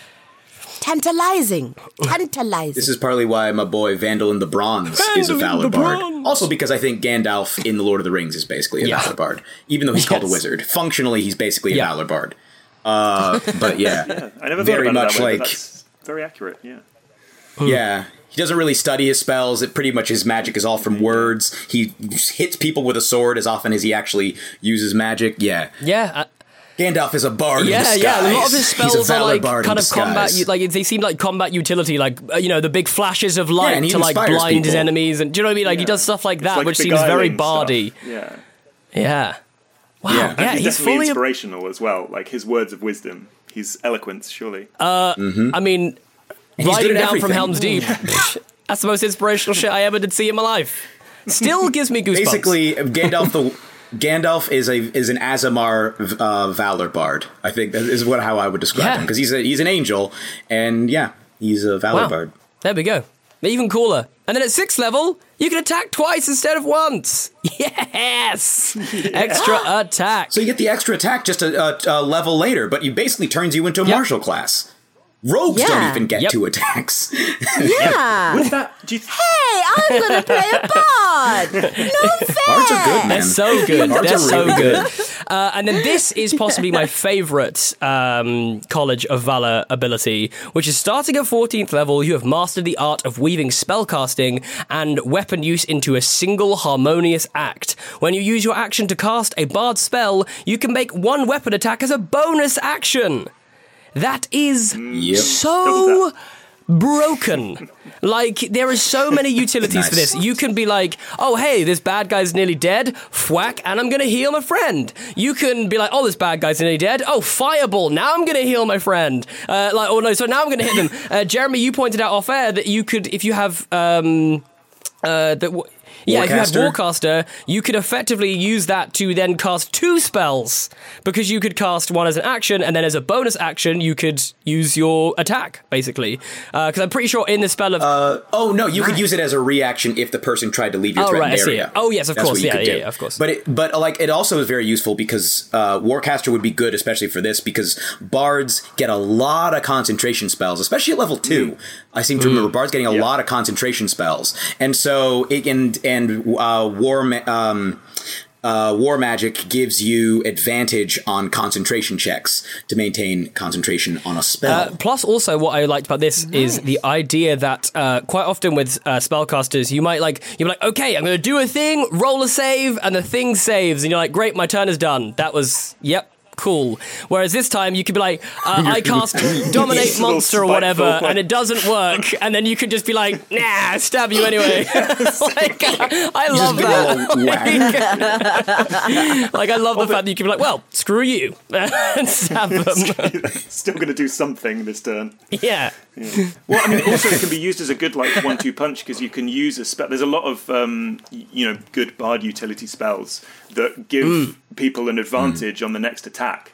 Tantalizing. Tantalizing. This is partly why my boy Vandal in the Bronze is a Vandal in Valor the Bard. Bronze. Also because I think Gandalf in The Lord of the Rings is basically a Yeah. Valor Bard. Even though he's called a Yes. wizard. Functionally, he's basically a Yeah. Valor Bard. Uh, but yeah. Yeah, I never thought very about much it that way, but like... that's very accurate, yeah. Yeah. He doesn't really study his spells. It pretty much his magic is all from words. He hits people with a sword as often as he actually uses magic. Yeah. Yeah. Uh, Gandalf is a bard in yeah, disguise. yeah. A lot of his He's a spells are Valor like bard in kind of combat, disguise. like they seem like combat utility, like uh, you know the big flashes of light and he to like inspires blind his people. enemies, and do you know what I mean? Like he does stuff like that, It's like which seems very beguiling bardy. stuff. Yeah. Yeah. Wow. Yeah. Yeah, he's, he's definitely fully. inspirational as well. Like his words of wisdom, his eloquence, surely. Uh, I mean, And he's riding good at down from everything. Helm's Deep. That's the most inspirational shit I ever did see in my life. Still gives me goosebumps. Basically, Gandalf the Gandalf is a is an Azamar uh, Valor Bard. I think that is what how I would describe Yeah. him because he's a he's an angel, and yeah, he's a Valor Wow. Bard. There we go. Even cooler. And then at sixth level, you can attack twice instead of once. Yes! Extra attack. So you get the extra attack just a, a, a level later, but he basically turns you into a Yep. martial class. Rogues Yeah. don't even get Yep. two attacks. Yeah. With that, do you th- Hey, I'm gonna play a bard. No fair. Bards are good, man. They're so good. Bards They're are so really good. Uh, and then this is possibly my favourite um, College of Valor ability, which is starting at fourteenth level, you have mastered the art of weaving spellcasting and weapon use into a single harmonious act. When you use your action to cast a bard spell, you can make one weapon attack as a bonus action. That is Yep. so broken. Like, there are so many utilities for Nice. this. You can be like, oh, hey, this bad guy's nearly dead. Whack, and I'm going to heal my friend. You can be like, oh, this bad guy's nearly dead. Oh, fireball. Now I'm going to heal my friend. Uh, like, oh, no, so now I'm going to hit them. Uh, Jeremy, you pointed out off air that you could, if you have... Um, uh, that w- yeah, if you had Warcaster? Warcaster, you could effectively use that to then cast two spells, because you could cast one as an action, and then as a bonus action, you could use your attack, basically. Because I'm pretty sure in the spell of... Uh, oh no, you could use it as a reaction if the person tried to leave your Oh, threatened right, I see area. it. Oh, yes, of That's course, what you yeah, could yeah, do. yeah, of course. But it, but like it also is very useful because uh, Warcaster would be good, especially for this, because bards get a lot of concentration spells, especially at level two. Mm. I seem to remember bards getting a lot of concentration spells, and so it and and uh, war. Ma- um, Uh, war magic gives you advantage on concentration checks to maintain concentration on a spell. Uh, plus, also, what I liked about this is the idea that uh, quite often with uh, spellcasters, you might like you're like, okay, I'm going to do a thing, roll a save, and the thing saves, and you're like, great, my turn is done. That was yep. Cool. Whereas this time you could be like, uh, I cast Dominate Monster or whatever, and it doesn't work, and then you could just be like, nah, stab you anyway. like, I love that. Like, like, I love the fact that you can be like, well, screw you, and stab them. still going to do something this turn. Yeah. Yeah. Well, I mean, also it can be used as a good like one-two punch because you can use a spell. There's a lot of um, y- you know good bard utility spells that give Mm. people an advantage on the next attack.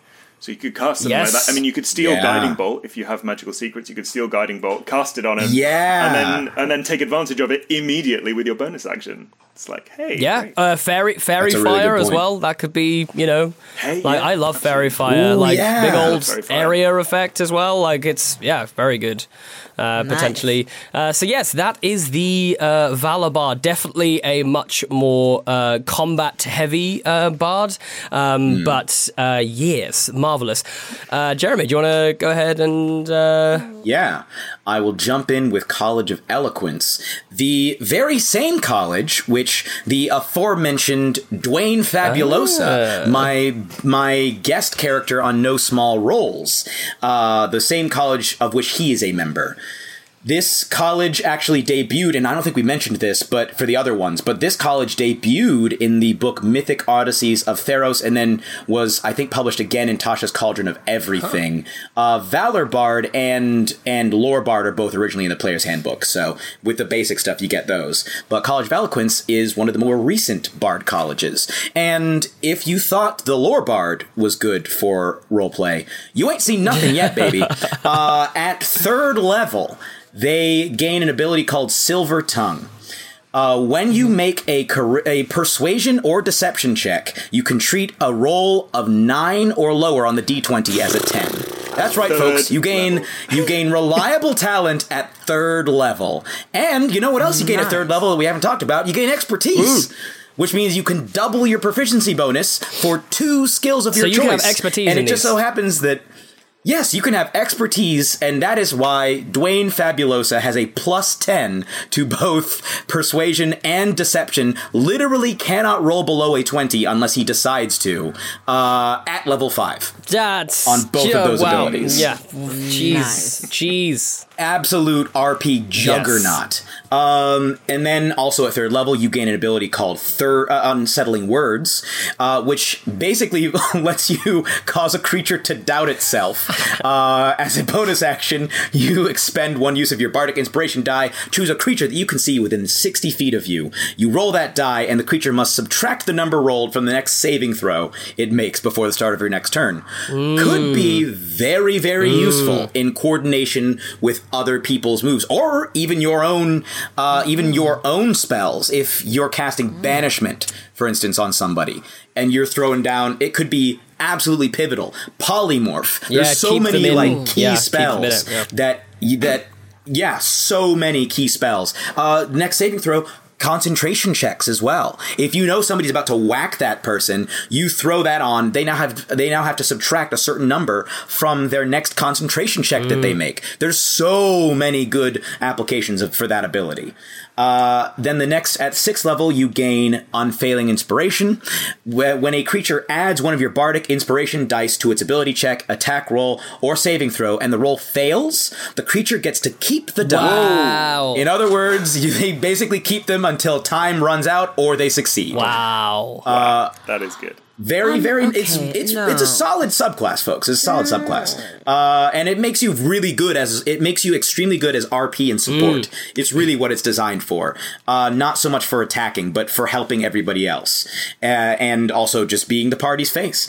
So you could cast them Yes. like that. I mean, you could steal Yeah. Guiding Bolt if you have magical secrets. You could steal Guiding Bolt, cast it on him, Yeah. and then and then take advantage of it immediately with your bonus action. It's like, hey, Yeah, great. uh, fairy fairy That's a really fire good as point. well. That could be, you know, Hey, like yeah, I love fairy fire, Ooh, like yeah. big old Fairy fire. area effect as well. Like it's yeah, very good. Uh, potentially. Uh, so yes, that is the uh, Valor Bard. Definitely a much more uh, combat-heavy uh, bard, um, Mm. but uh, yes, marvelous. Uh, Jeremy, do you want to go ahead and? Uh... Yeah, I will jump in with College of Eloquence, the very same college which the aforementioned Dwayne Fabulosa, Ah. my my guest character on No Small Roles, uh, the same college of which he is a member. This college actually debuted, and I don't think we mentioned this, but for the other ones, but this college debuted in the book Mythic Odysseys of Theros, and then was, I think, published again in Tasha's Cauldron of Everything. Huh. Uh, Valor Bard and and Lore Bard are both originally in the Player's Handbook, so with the basic stuff, you get those. But College of Eloquence is one of the more recent Bard colleges, and if you thought the Lore Bard was good for roleplay, you ain't seen nothing yet, baby. uh, at third level, they gain an ability called Silver Tongue. Uh, when you make a, cor- a persuasion or deception check, you can treat a roll of nine or lower on the d twenty as a ten. That's right, Third folks. You gain level. you gain reliable talent at third level. And you know what else you gain at third level that we haven't talked about? You gain expertise. Ooh. Which means you can double your proficiency bonus for two skills of So your you choice. can have expertise And in it just these. so happens that yes, you can have expertise, and that is why Dwayne Fabulosa has a plus ten to both persuasion and deception. Literally cannot roll below a twenty unless he decides to, uh, at level five. That's On both of yeah, those wow. abilities. Yeah, jeez, Nice. jeez. Absolute R P juggernaut. Um, and then also at third level, you gain an ability called thir- uh, Unsettling Words, uh, which basically lets you cause a creature to doubt itself. Uh, as a bonus action, you expend one use of your Bardic Inspiration die, choose a creature that you can see within sixty feet of you. You roll that die, and the creature must subtract the number rolled from the next saving throw it makes before the start of your next turn. Mm. Could be very, very mm. useful in coordination with other people's moves, or even your own uh, even your own spells. If you're casting Banishment, for instance, on somebody, and you're throwing down, it could be absolutely pivotal. Polymorph. Yeah, There's so keep them many in- like key yeah, keep them in spells it, yeah. that that yeah, so many key spells. Uh, next saving throw. Concentration checks as well. If you know somebody's about to whack that person, you throw that on. They now have they now have to subtract a certain number from their next concentration check mm. that they make. There's so many good applications of, for that ability. Uh, then the next, at sixth level, you gain Unfailing Inspiration. When a creature adds one of your Bardic Inspiration dice to its ability check, attack roll, or saving throw, and the roll fails, the creature gets to keep the die. Wow. In other words, you, they basically keep them until time runs out or they succeed. Wow. Uh, that is good. Very, Um, very. okay, It's it's no. it's a solid subclass, folks. It's a solid no. subclass, uh, and it makes you really good as it makes you extremely good as R P and support. Mm. It's really what it's designed for. Uh, not so much for attacking, but for helping everybody else, uh, and also just being the party's face.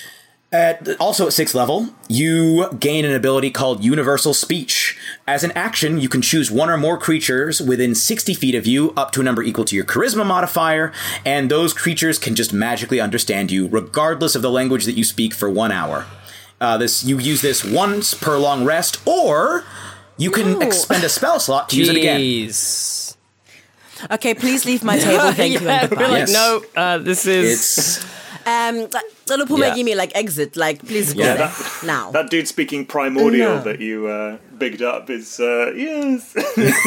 At, also at sixth level, you gain an ability called Universal Speech. As an action, you can choose one or more creatures within sixty feet of you up to a number equal to your Charisma modifier, and those creatures can just magically understand you, regardless of the language that you speak for one hour. Uh, this you use this once per long rest, or you can No. expend a spell slot to use it again. Jeez. Okay, please leave my table. Thank you. yeah, And we're goodbye. like, Yes. no, uh, this is... It's Um, little Puma Yeah. give me like exit. Like, please go Yeah, there that- now. That dude speaking primordial No. that you uh, bigged up is uh, yes.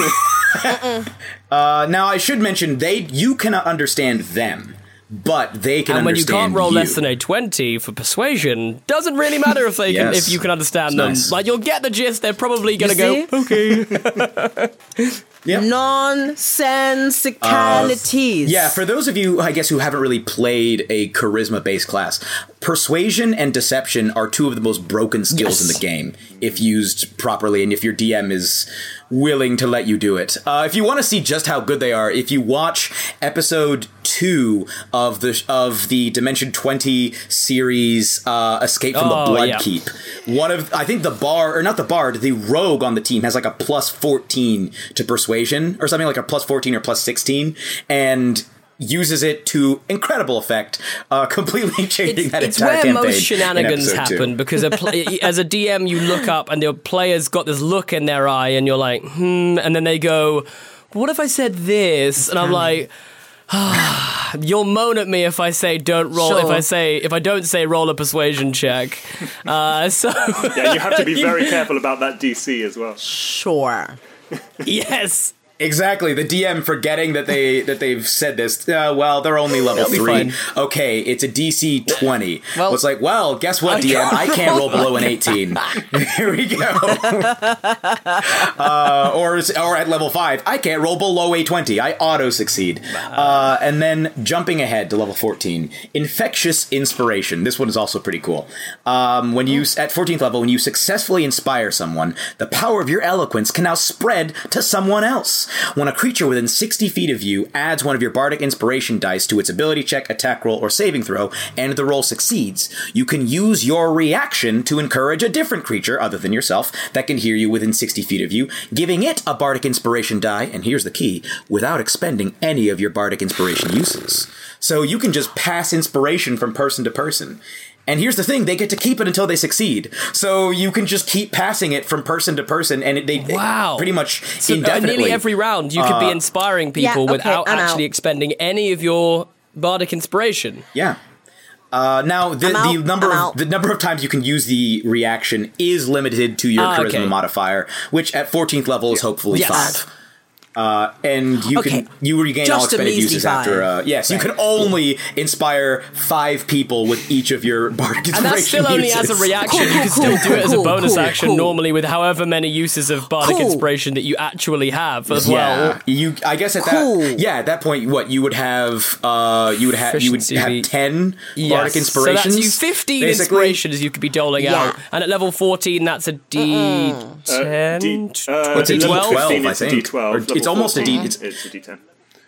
uh, now I should mention they you cannot understand them, but they can and when you understand can't roll you. less than a twenty for persuasion, doesn't really matter if they can, Yes. if you can understand It's them. nice. Like, you'll get the gist. They're probably going to You go, okay. Yep. Nonsensicalities. Yeah, for those of you, I guess, who haven't really played a charisma-based class, persuasion and deception are two of the most broken skills Yes. in the game, if used properly, and if your D M is willing to let you do it. Uh, if you want to see just how good they are, if you watch episode two of the of the Dimension twenty series uh, Escape from Oh, the Blood yeah. Keep. One of I think the bard or not the bard, the rogue on the team has like a plus fourteen to persuasion or something like a plus fourteen or plus sixteen, and uses it to incredible effect, uh, completely changing It's, that it's entire where campaign. most in shenanigans episode two. happen because a pl- as a D M you look up and your player's got this look in their eye and you're like, hmm, and then they go, what if I said this? And I'm like, ah, you'll moan at me if I say don't roll, Sure. if I say, if I don't say roll a persuasion check. Uh, so Yeah, you have to be very careful about that D C as well. Sure. Yes. Exactly, the D M forgetting that they that they've said this. Uh, well, they're only level That'll be three. fine. Okay, it's a D C twenty. Well- Well, it's like, well, guess what, D M? I can't roll below an eighteen. Here we go. uh, or or at level five, I can't roll below a twenty. I auto succeed. Uh, and then jumping ahead to level fourteen, infectious inspiration. This one is also pretty cool. Um, when you at fourteenth level, when you successfully inspire someone, the power of your eloquence can now spread to someone else. When a creature within sixty feet of you adds one of your bardic inspiration dice to its ability check, attack roll, or saving throw, and the roll succeeds, you can use your reaction to encourage a different creature, other than yourself, that can hear you within sixty feet of you, giving it a bardic inspiration die, and here's the key, without expending any of your bardic inspiration uses. So you can just pass inspiration from person to person. And here's the thing, they get to keep it until they succeed. So you can just keep passing it from person to person, and it, they Wow. pretty much So, uh, indefinitely. nearly every round you could be Uh, inspiring people yeah, okay, without I'm actually out. expending any of your bardic inspiration. Yeah. Uh, now the, I'm the out, number I'm of, out. the number of times you can use the reaction is limited to your Ah, charisma okay. modifier, which at fourteenth level is hopefully Yes. five. Uh, and you Okay. can you regain all Just a expended measly uses after. Uh, yes, you can only inspire five people with each of your bardic inspiration And that's still only uses. as a reaction. Cool, you can cool, still do cool, it as a cool, bonus cool, action cool. normally with however many uses of bardic Cool. inspiration that you actually have as Yeah, well. you. I guess at Cool. that, yeah, at that point, what you would have, uh, you would have, you would Efficiency. have ten Yes. bardic inspirations. So that's you fifteen basically. inspirations you could be doling Yeah. out. And at level fourteen, that's a D ten? Uh, D, uh, What's it, level D twelve, fifteen, I it's a think. D twelve. Or Level it's almost a D- fourteen, it's- it's a D ten.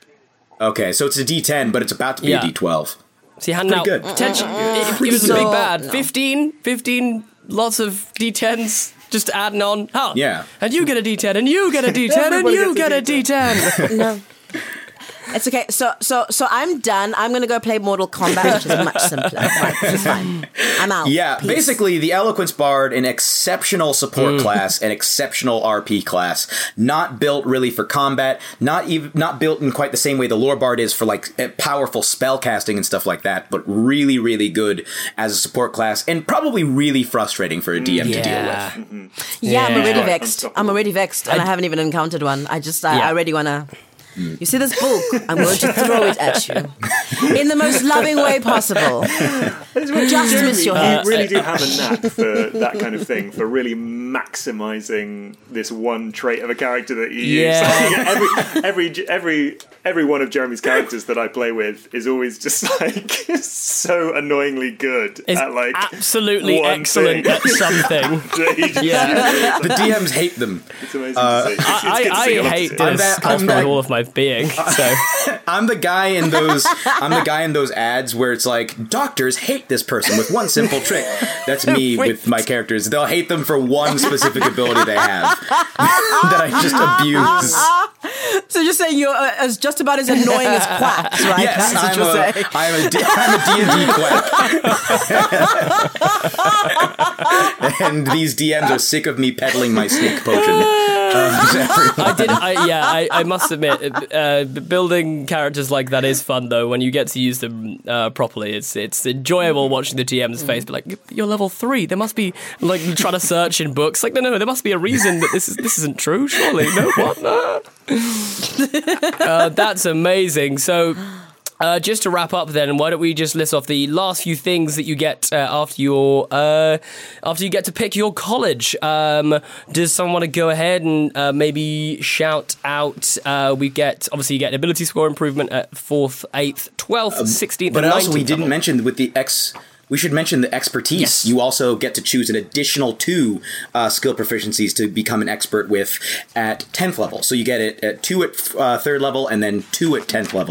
Okay, so it's a D ten, but it's about to be Yeah. a D twelve. So you hand out Pretty good. potential. If it was a So- big bad. no. fifteen? fifteen, lots of D tens. Just adding on. Huh. Yeah. And you get a D ten, and you get a D ten, and Everybody you gets get a a D ten. No. It's okay. So, so, so I'm done. I'm gonna go play Mortal Kombat, which is much simpler. Right, this is fine. I'm out. Yeah, Peace. basically the Eloquence Bard, an exceptional support Mm. class, an exceptional R P class, not built really for combat, not even not built in quite the same way the Lore Bard is for like eh, powerful spell casting and stuff like that, but really, really good as a support class, and probably really frustrating for a D M to deal Yeah. with. Yeah, I'm already Yeah. vexed. I'm already vexed, and I, haven't even encountered one. I just, I, Yeah. I already wanna. You see this book? I'm going to throw it at you in the most loving way possible. Just miss your you head. really do have a knack for that kind of thing, for really maximizing this one trait of a character that you Yeah. use. every, every, every, every one of Jeremy's characters that I play with is always just like so annoyingly good It's at like absolutely one excellent thing. at something. yeah, The D Ms hate them. it's amazing to see. It's, it's I, good to I, see I opposite. hate I'm this that- I'm cosplay that- with all of my being. So I'm the guy in those. I'm the guy in those ads where it's like doctors hate this person with one simple trick. That's me with my characters. They'll hate them for one specific ability they have that I just abuse. So you're saying you're uh, as just about as annoying as quacks, right? Yes, That's what I'm you're a, saying. I'm a, D- I'm a D and D quack. And these D Ms are sick of me peddling my snake potion. Um, to everyone. I did. I, yeah, I, I must admit, uh, building characters like that is fun though. When you get to use them uh, properly, it's it's enjoyable watching the D M's face. But like, you're level three. There must be like trying to search in books. Like, no, no, there must be a reason that this is this isn't true. Surely, no, what? No. uh, that's amazing. So. Uh, just to wrap up, then, why don't we just list off the last few things that you get uh, after your uh, after you get to pick your college? Um, does someone want to go ahead and uh, maybe shout out? Uh, we get obviously you get an ability score improvement at fourth, eighth, twelfth, sixteenth, But and also, we nineteenth didn't level. mention with the X. We should mention the expertise. Yes. You also get to choose an additional two uh, skill proficiencies to become an expert with at tenth level. So you get it at two at uh, third level and then two at tenth level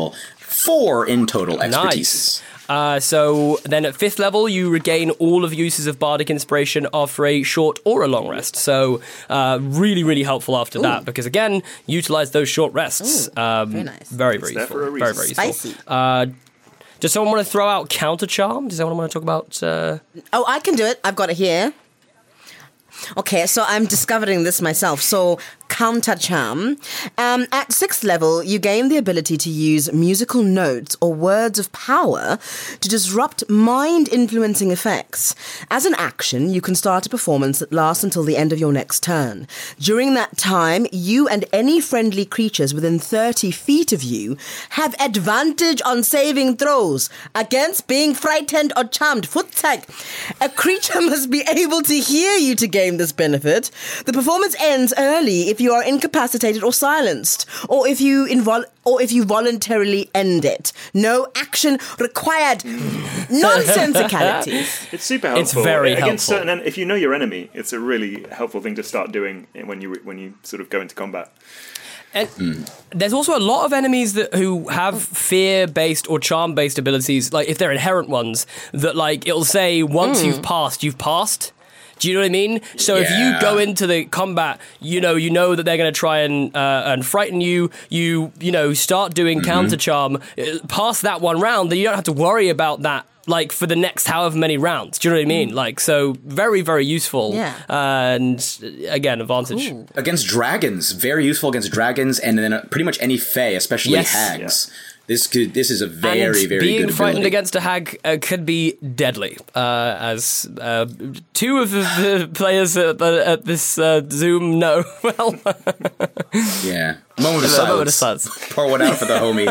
four in total expertise. Nice. Uh, so then at fifth level, you regain all of uses of Bardic Inspiration after a short or a long rest. So uh, really, really helpful after Ooh. that because, again, utilize those short rests. Ooh, um, very nice. Very, very it's useful. Very, very useful. Spicy. Uh, does someone want to throw out Counter Charm? Does anyone want to talk about... Uh... Oh, I can do it. I've got it here. Okay, so I'm discovering this myself. So, Counter Charm. Um, at sixth level, you gain the ability to use musical notes or words of power to disrupt mind-influencing effects. As an action, you can start a performance that lasts until the end of your next turn. During that time, you and any friendly creatures within thirty feet of you have advantage on saving throws against being frightened or charmed. Foot-tag. A creature must be able to hear you to gain this benefit. The performance ends early if you are incapacitated or silenced, or if you invol- or if you voluntarily end it. No action required. Nonsensicalities. It's super helpful. It's very Against helpful. Certain, if you know your enemy, it's a really helpful thing to start doing when you when you sort of go into combat. And mm. there's also a lot of enemies that who have fear-based or charm-based abilities, like if they're inherent ones, that like it'll say once mm. you've passed, you've passed. Do you know what I mean? So yeah. if you go into the combat, you know, you know that they're going to try and uh, and frighten you. You you know start doing mm-hmm. counter charm. Past that one round, then you don't have to worry about that. Like for the next however many rounds. Do you know what I mean? Like so, very very useful. Yeah. Uh, and again, advantage Ooh. Against dragons, very useful against dragons, and then pretty much any fae, especially yes. hags. Yeah. This could. This is a very, and very being good frightened ability. against a hag uh, could be deadly. Uh, as uh, two of the players at, at this uh, Zoom know well. yeah, moment of silence. Moment of silence. Pour one out for the homie.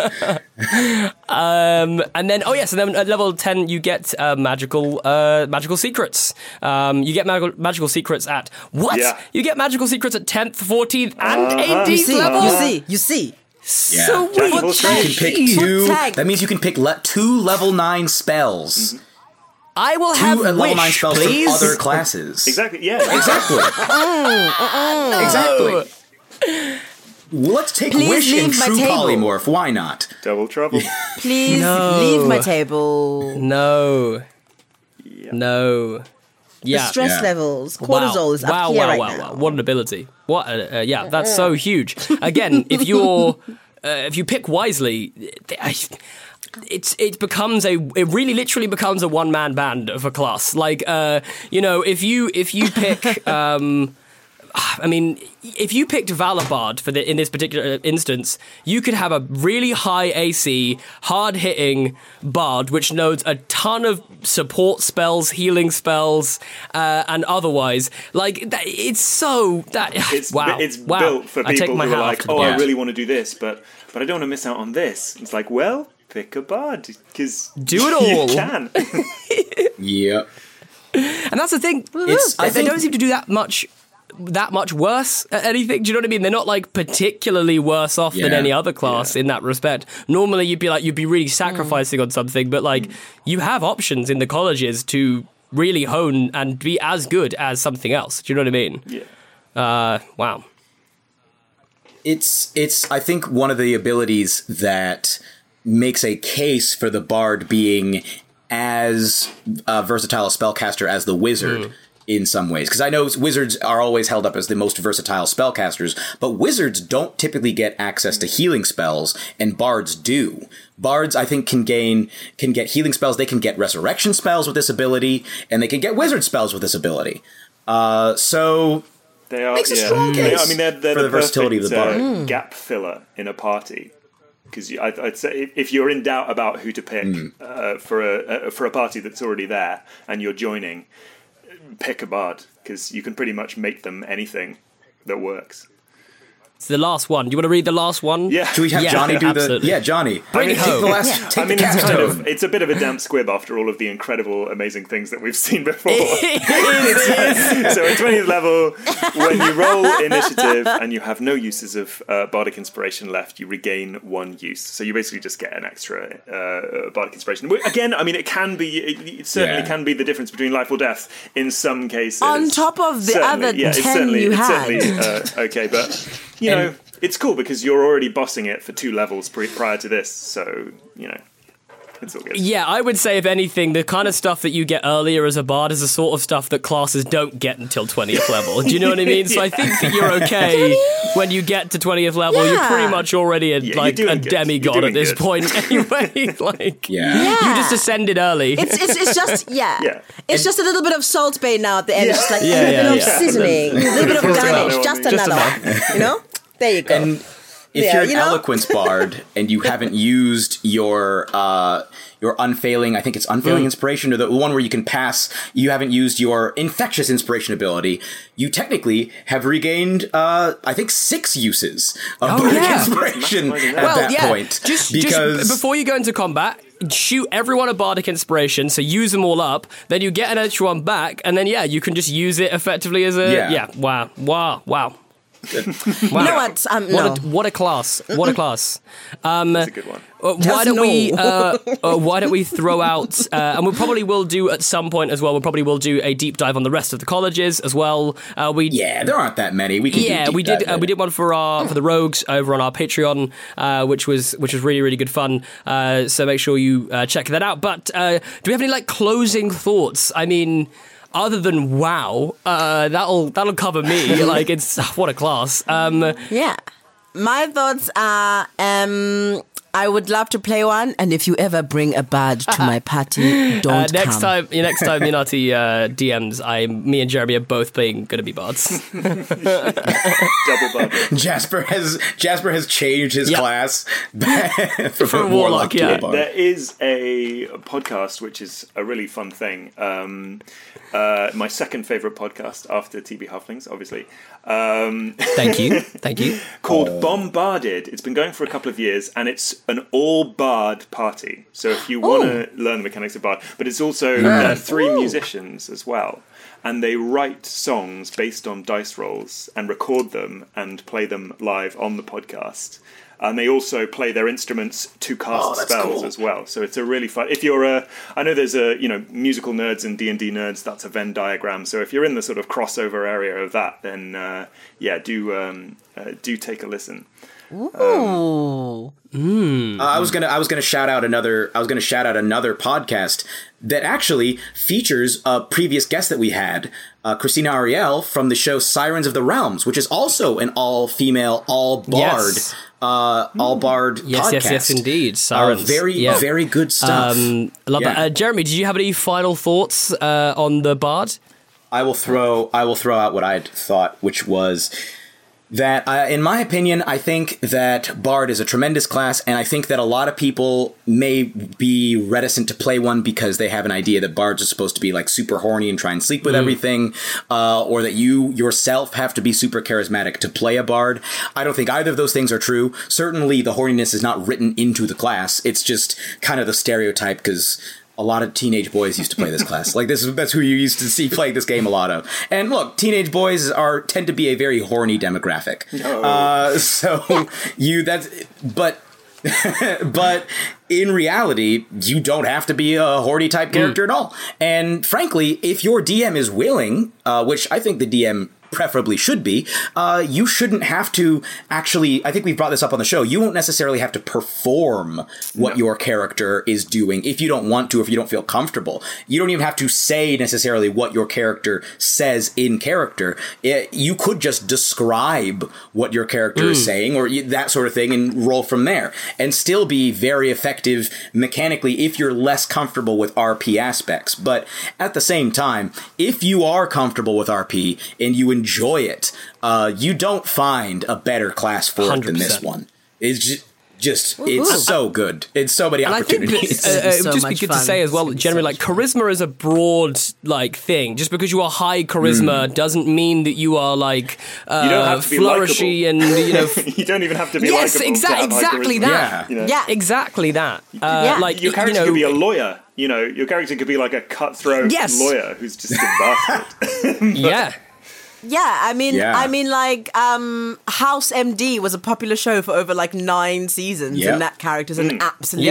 um, and then, oh yes, and then at level ten you get uh, magical, uh, magical secrets. Um, you get magical, magical secrets at what? Yeah. You get magical secrets at tenth, fourteenth, and uh-huh. eighteenth You see, level. you see, you see. Yeah. So Jack of all You can pick two. That means you can pick le- two level nine spells. Mm-hmm. I will two have level wish, nine spells please. from other classes. Exactly. Yeah. Exactly. Exactly. Well, let's take Please wish and leave my true table. polymorph. Why not? Double trouble. Please No. leave my table. No. Yeah. The No. Yeah. stress Yeah. levels, cortisol wow. is up wow, here wow, right wow, now. wow. What an ability. What a, uh, yeah, that's so huge. Again, if you're uh, if you pick wisely, it's it becomes a it really literally becomes a one man band of a class. Like uh, you know, if you if you pick um I mean, if you picked Valabard for the, in this particular instance, you could have a really high A C, hard-hitting bard, which knows a ton of support spells, healing spells, uh, and otherwise. Like, that, it's so... that It's, wow. it's wow. built for I take people my who hat are off like, to the oh, bard. I really want to do this, but but I don't want to miss out on this. It's like, well, pick a bard, because Do it all. you can. Yep. And that's the thing. It's- I they think- don't seem to do that much... that much worse at anything. Do you know what I mean? They're not like particularly worse off than Yeah. any other class Yeah. in that respect. Normally you'd be like, you'd be really sacrificing mm. on something, but like mm. you have options in the colleges to really hone and be as good as something else. Do you know what I mean? Yeah. Uh, wow. It's, it's, I think one of the abilities that makes a case for the bard being as uh, versatile a spellcaster as the wizard mm. in some ways. Because I know wizards are always held up as the most versatile spellcasters, but wizards don't typically get access to healing spells, and bards do. Bards, I think, can gain, can get healing spells, they can get resurrection spells with this ability, and they can get wizard spells with this ability. Uh, so... They are, makes a yeah. strong They case are, I mean, they're, they're for the, the versatility perfect, of the bard. uh, gap filler in a party. Because I'd, I'd say if, if you're in doubt about who to pick mm. uh, for a uh, for a party that's already there and you're joining, pick a bard, because you can pretty much make them anything that works. It's the last one. Do you want to read the last one? Yeah. Should we have yeah, Johnny do absolutely. the... Yeah, Johnny. Bring it take home. the last... Yeah. Take I mean, the it's kind capstone. of, it's a bit of a damp squib after all of the incredible, amazing things that we've seen before. So at twentieth level, when you roll initiative and you have no uses of uh, Bardic Inspiration left, you regain one use. So you basically just get an extra uh, Bardic Inspiration. Again, I mean, it can be, it, it certainly Yeah. can be the difference between life or death in some cases. On top of the Certainly, other yeah, it's ten certainly, you it's had. certainly uh, okay, but... You know, it's cool because you're already bossing it for two levels pre- prior to this, so you know. It's all good. Yeah, I would say, if anything, the kind of stuff that you get earlier as a bard is the sort of stuff that classes don't get until twentieth level. Do you know what I mean? So I think that you're okay when you get to twentieth level. Yeah. You're pretty much already a, Yeah, like you're a doing good. demigod You're at this doing good. point anyway. Like, Yeah. Yeah. you just ascended early. It's, it's it's just yeah. Yeah. It's just a little bit of Salt Bay now at the end. It's just like Yeah, a little yeah, bit of yeah. seasoning, a little bit of Just another garnish, one, just just another one. You know, there you go. And if Yeah, you're an you know? eloquence bard and you haven't used your uh, your unfailing, I think it's unfailing inspiration, or the one where you can pass, you haven't used your infectious inspiration ability, you technically have regained, uh, I think, six uses of Oh, bardic yeah. inspiration Maximizing at that. well, that yeah. point. Just, because just before you go into combat, shoot everyone a bardic inspiration, so use them all up, then you get an extra one back, and then, yeah, you can just use it effectively as a... Yeah. Yeah, wow, wow, wow. You know what? Um, What, no. a, what a class! What a class! Um, That's a good one. uh, why Just don't no. we? Uh, uh, why don't we throw out? Uh, and we probably will do at some point as well. We probably will do a deep dive on the rest of the colleges as well. Uh, we yeah, there aren't that many. We can do yeah, deep we did. dive Uh, we did one for our for the rogues over on our Patreon, uh, which was which was really really good fun. Uh, so make sure you uh, check that out. But uh, do we have any like closing thoughts? I mean, other than wow, uh, that'll that'll cover me. Like it's what a class. Um, Yeah. My thoughts are um, I would love to play one, and if you ever bring a bard to my party, don't uh, next come. time, yeah, next time Minati uh, D Ms, I, me and Jeremy are both being going to be bards. Double bubble. Jasper has Jasper has changed his Yeah. class from, From a warlock warlock, to yeah. a bard. There is a podcast which is a really fun thing. Um, uh, my second favorite podcast after T B Halflings, obviously, um, Thank you, thank you. called Bombarded. It's been going for a couple of years, and it's an all bard party. So if you want to learn the mechanics of bard, but it's also uh, three musicians as well. And they write songs based on dice rolls and record them and play them live on the podcast. And they also play their instruments to cast Oh, that's spells cool. as well. So it's a really fun. If you're a, I know there's a, you know, musical nerds and D and D nerds. That's a Venn diagram. So if you're in the sort of crossover area of that, then uh, yeah, do um, uh, do take a listen. Ooh. Uh, I was gonna I was gonna shout out another I was gonna shout out another podcast that actually features a previous guest that we had, uh, Christina Ariel from the show Sirens of the Realms, which is also an all female, all bard, Yes. uh, all bard Yes, podcast. yes, yes, indeed. Uh, Sirens. very Yeah. very good stuff. Um, I love Yeah. that. Uh, Jeremy, did you have any final thoughts uh, on the bard? I will throw I will throw out what I thought, which was that, uh, in my opinion, I think that Bard is a tremendous class, and I think that a lot of people may be reticent to play one because they have an idea that Bards are supposed to be like super horny and try and sleep with everything, uh, or that you yourself have to be super charismatic to play a Bard. I don't think either of those things are true. Certainly, the horniness is not written into the class. It's just kind of the stereotype because a lot of teenage boys used to play this class. Like this is that's who you used to see playing this game a lot of. And look, teenage boys are tend to be a very horny demographic. Oh. Uh, so you that's but but in reality, you don't have to be a horny type character at all. And frankly, if your D M is willing, uh, which I think the D M preferably should be, uh, you shouldn't have to actually, I think we've brought this up on the show, you won't necessarily have to perform what No. your character is doing if you don't want to, if you don't feel comfortable. You don't even have to say necessarily what your character says in character. It, you could just describe what your character is saying or y- that sort of thing and roll from there and still be very effective mechanically if you're less comfortable with R P aspects. But at the same time, if you are comfortable with R P and you enjoy it, uh, you don't find a better class for it than this one hundred percent. one. It's just, just it's so good. It's so many And I think opportunities. that, uh, uh, it So would just be much good to fun. say as well that It's generally, so like, much fun. charisma is a broad, like, thing. Just because you are high charisma doesn't mean that you are, like, uh, You don't have to be flourishy and, likable. you know... f- You don't even have to be yes, likable. to exa- have high exactly charisma. that. Yeah. You know? Yeah. Exactly that. Uh, Yeah. Like, Your character you know, could be a lawyer. You know, your character could be like a cutthroat Yes. lawyer who's just a bastard. yeah. Yeah, I mean, Yeah. I mean, like, um, House M D was a popular show for over like nine seasons, Yep. and that character's an absolute Yeah.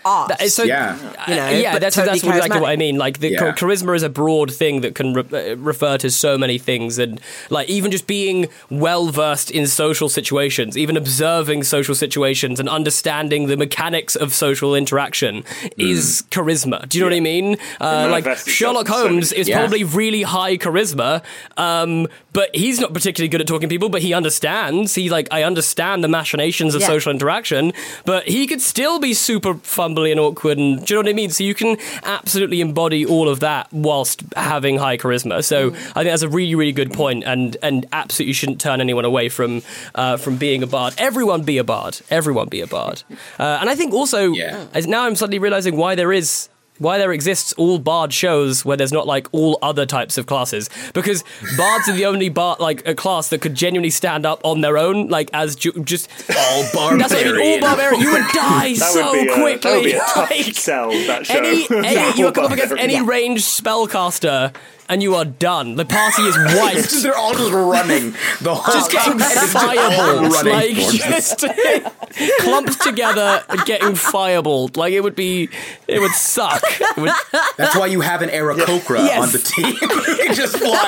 art. That is so, Yeah. You know, yeah, but that's totally that's exactly charismatic. what I mean. Like, the Yeah. char- charisma is a broad thing that can re- uh, refer to so many things, and like even just being well versed in social situations, even observing social situations and understanding the mechanics of social interaction is charisma. Do you know what I mean? Uh, like manifests itself Sherlock in so Holmes many- is Yeah. probably really high charisma, um, but he's not particularly good at talking to people. But he understands. He like I understand the machinations of Yeah. social interaction, but he could still be super fumbly and awkward. And do you know what I mean? So you can absolutely embody all of that whilst having high charisma. So I think that's a really, really good point, and and absolutely shouldn't turn anyone away from uh, from being a bard. Everyone be a bard. Everyone be a bard. Uh, and I think also, Yeah. as now I'm suddenly realizing why there is. Why there exists all bard shows where there's not like all other types of classes, because bards are the only bard like a class that could genuinely stand up on their own, like as ju- just All barbarian. That's what I mean, all barbarian. You would die That so would be a, quickly. That would be a tough like, sell, that show. any, any Yeah. you come up against any Yeah. ranged spellcaster, and you are done. The party is wiped. They're all just running. The whole Just getting time. It's all fireballed, running like towards us. just clumped together, and getting fireballed. Like it would be, it would suck. It would, That's why you have an Aarakocra Yes. on the team. You can just fly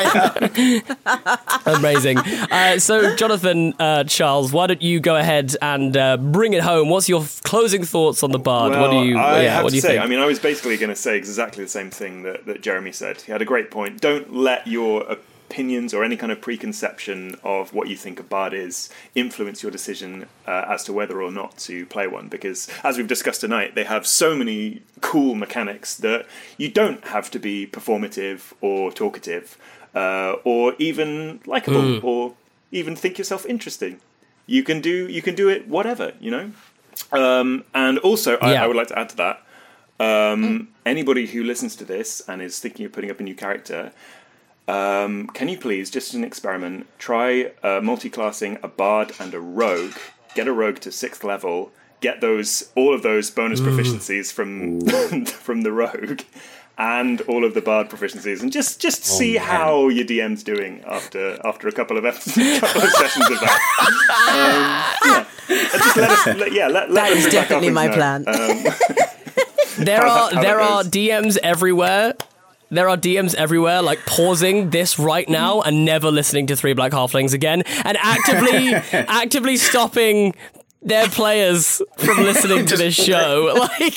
up. amazing. Uh, so, Jonathan, uh, Charles, why don't you go ahead and uh, bring it home? What's your f- closing thoughts on the bard? Well, what do you? I yeah, have what to do you say, think? I mean, I was basically going to say exactly the same thing that, that Jeremy said. He had a great point. Don't let your opinions or any kind of preconception of what you think a bard is influence your decision uh, as to whether or not to play one, because as we've discussed tonight, they have so many cool mechanics that you don't have to be performative or talkative uh, or even likable Mm. or even think yourself interesting. You can do you can do it whatever, you know. Um, and also, I, Yeah. I would like to add to that. Um, anybody who listens to this and is thinking of putting up a new character, um, can you please, just as an experiment, try uh, multi-classing a bard and a rogue. Get a rogue to sixth level. Get those all of those bonus proficiencies from from the rogue, and all of the bard proficiencies, and just just see man. how your D M's doing after after a couple of episodes, couple of sessions of that. Um, yeah, And just let us. Let, yeah, let, let That the is Three Black definitely my Halflings know. plan. Um, There How are that- how there that are goes. D Ms everywhere. There are D Ms everywhere, like pausing this right now and never listening to Three Black Halflings again, and actively actively stopping their players from listening to this show. Like,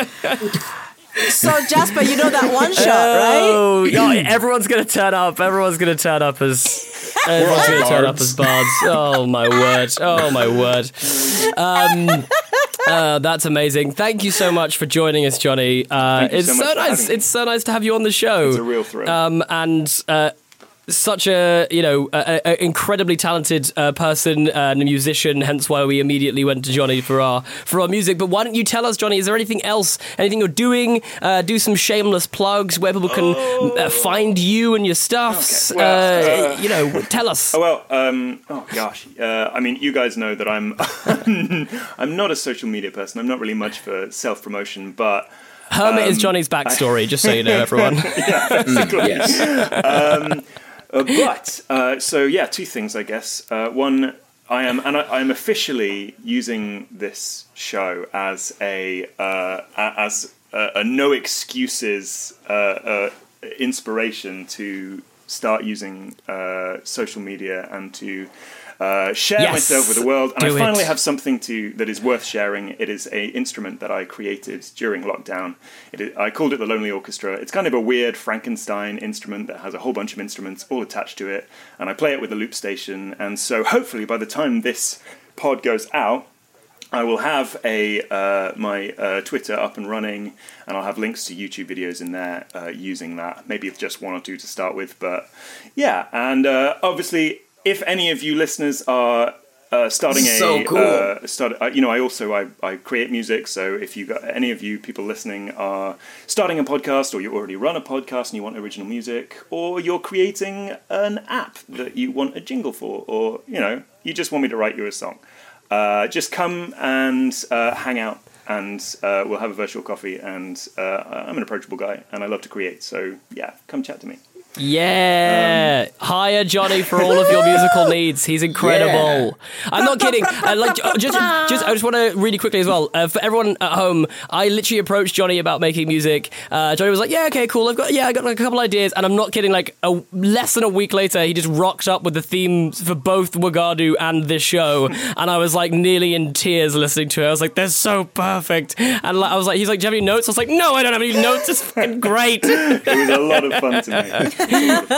So Jasper, you know that one shot, right? oh, yeah, everyone's gonna turn up. Everyone's gonna turn up as everyone's gonna turn up as bards. Oh my word! Oh my word! Um, uh, that's amazing. Thank you so much for joining us, Johnny. Uh, Thank you it's so so, much for nice. having me. It's so nice to have you on the show. It's a real thrill. Um, and uh, such a you know a, a incredibly talented uh, person and a musician. Hence why we immediately went to Johnny for our for our music. But why don't you tell us, Johnny? Is there anything else? Anything you're doing? Uh, do some shameless plugs where people can uh, find you and your stuffs. Okay, well, uh, uh, you know, tell us. Oh well, um, oh gosh. Uh, I mean, you guys know that I'm I'm not a social media person. I'm not really much for self promotion, but Hermit um, is Johnny's backstory, just so you know, everyone. Yes. um, uh, but uh, so yeah, two things, I guess. Uh, one, I am, and I, I'm officially using this show as a uh, a- as a, a no excuses uh, uh, inspiration to start using uh, social media and to uh, share Yes, myself with the world. And do I finally it. have something to that is worth sharing. It is a instrument that I created during lockdown. It is, I called it the Lonely Orchestra. It's kind of a weird Frankenstein instrument that has a whole bunch of instruments all attached to it, and I play it with a loop station. And so hopefully by the time this pod goes out, I will have a uh, my uh, Twitter up and running, and I'll have links to YouTube videos in there uh, using that. Maybe just one or two to start with, but yeah. And uh, obviously, if any of you listeners are uh, starting a So cool. uh, start, uh, you know, I also I, I create music. So if you got any of you people listening are starting a podcast, or you already run a podcast and you want original music, or you're creating an app that you want a jingle for, or you know, you just want me to write you a song. Uh, just come and uh, hang out, and uh, we'll have a virtual coffee. And uh, I'm an approachable guy, and I love to create. So yeah, come chat to me. Yeah, um, hire Johnny for all of your musical needs. He's incredible. Yeah. I'm not kidding. I like just, just. I just want to really quickly as well uh, for everyone at home. I literally approached Johnny about making music. Uh, Johnny was like, "Yeah, okay, cool. I've got yeah, I got like a couple ideas." And I'm not kidding. Like a, less than a week later, he just rocked up with the themes for both Wagadu and this show, and I was like nearly in tears listening to it. I was like, "They're so perfect." And like, I was like, "He's like, do you have any notes?" I was like, "No, I don't have any notes. It's fucking great." It was a lot of fun to make.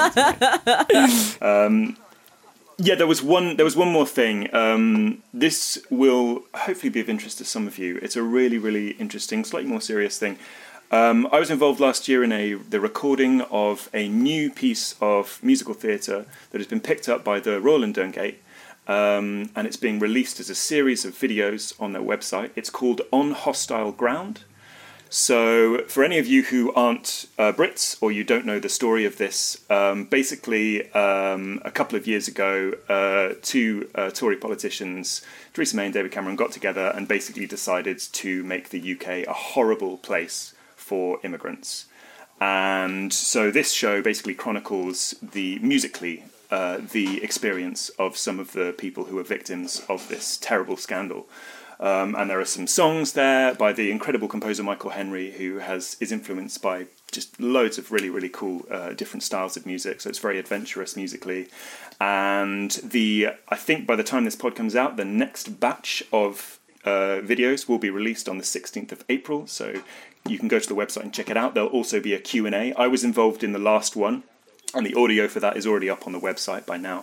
um, yeah, there was one. There was one more thing. Um, this will hopefully be of interest to some of you. It's a really, really interesting, slightly more serious thing. Um, I was involved last year in a the recording of a new piece of musical theatre that has been picked up by the Royal and Derngate, um, and it's being released as a series of videos on their website. It's called On Hostile Ground. So for any of you who aren't uh, Brits or you don't know the story of this, um, basically um, a couple of years ago, uh, two uh, Tory politicians, Theresa May and David Cameron, got together and basically decided to make the U K a horrible place for immigrants. And so this show basically chronicles the musically uh, the experience of some of the people who were victims of this terrible scandal. Um, and there are some songs there by the incredible composer Michael Henry, who has is influenced by just loads of really, really cool uh, different styles of music. So it's very adventurous musically. And the I think by the time this pod comes out, the next batch of uh, videos will be released on the sixteenth of April. So you can go to the website and check it out. There'll also be a Q and A. I was involved in the last one, and the audio for that is already up on the website by now.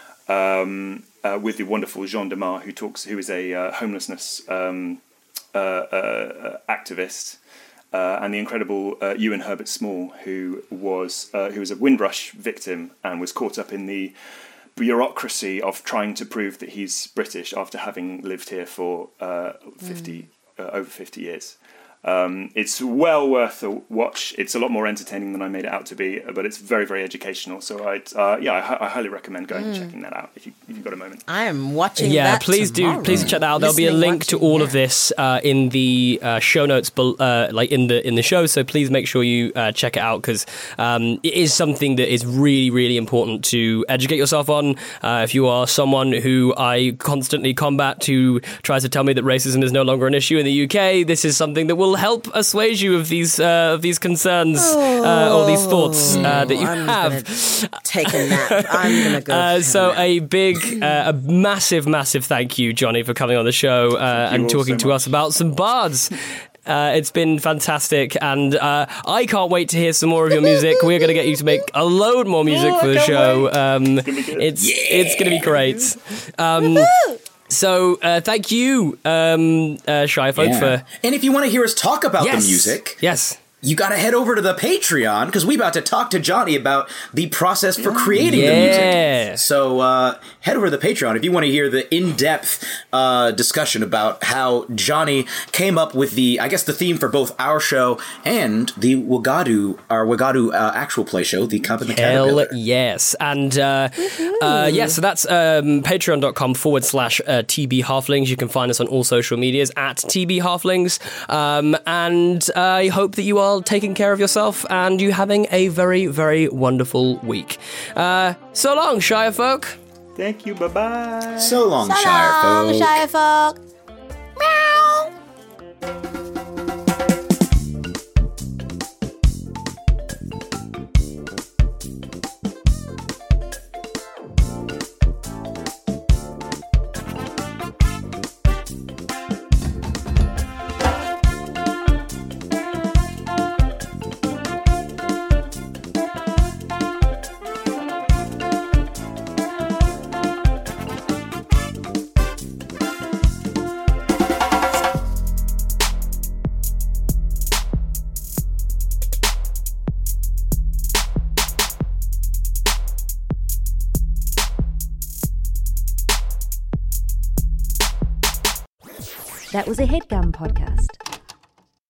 Um, uh, with the wonderful Jean Demar, who talks, who is a uh, homelessness um, uh, uh, activist, uh, and the incredible uh, Ewan Herbert Small, who was uh, who was a Windrush victim and was caught up in the bureaucracy of trying to prove that he's British after having lived here for uh, fifty mm. uh, over fifty years. Um, it's well worth a watch. It's a lot more entertaining than I made it out to be, but it's very, very educational. So I, uh, yeah, I, I highly recommend going mm. and checking that out if, you, if you've got a moment. I am watching. Yeah, that please tomorrow. do. Please check that out. There'll Listening, be a link watching, to all yeah. of this uh, in the uh, show notes, uh, like in the in the show. So please make sure you uh, check it out because um, it is something that is really, really important to educate yourself on. Uh, if you are someone who I constantly combat, who tries to tell me that racism is no longer an issue in the U K, this is something that will help assuage you of these uh, of these concerns oh, uh, or these thoughts uh, that you I'm have. Gonna take a nap. I'm gonna go. Uh, so a big, uh, a massive, massive thank you, Johnny, for coming on the show uh, and talking so to much. us about some bards. Uh, it's been fantastic, and uh, I can't wait to hear some more of your music. We're going to get you to make a load more music oh, for the show. Um, it's it's, yeah. it's going to be great. Um, So, uh, thank you, um, uh, Shy Folk, yeah. for... And if you want to hear us talk about yes. the music... Yes. You got to head over to the Patreon, because we're about to talk to Johnny about the process for creating yeah. the music. So uh, head over to the Patreon if you want to hear the in-depth uh, discussion about how Johnny came up with the, I guess, the theme for both our show and the Wagadu, our Wagadu uh, actual play show, the Camp in the Caterpillar. Hell yes. And uh, uh, yeah, so that's um, patreon.com forward slash uh, TB Halflings. You can find us on all social medias at T B Halflings. Um, and I hope that you are taking care of yourself and you having a very, very wonderful week. Uh, so long, Shire Folk. Thank you. Bye-bye. So long, So Shire long, Folk. Shire Folk. Meow. That was a HeadGum podcast.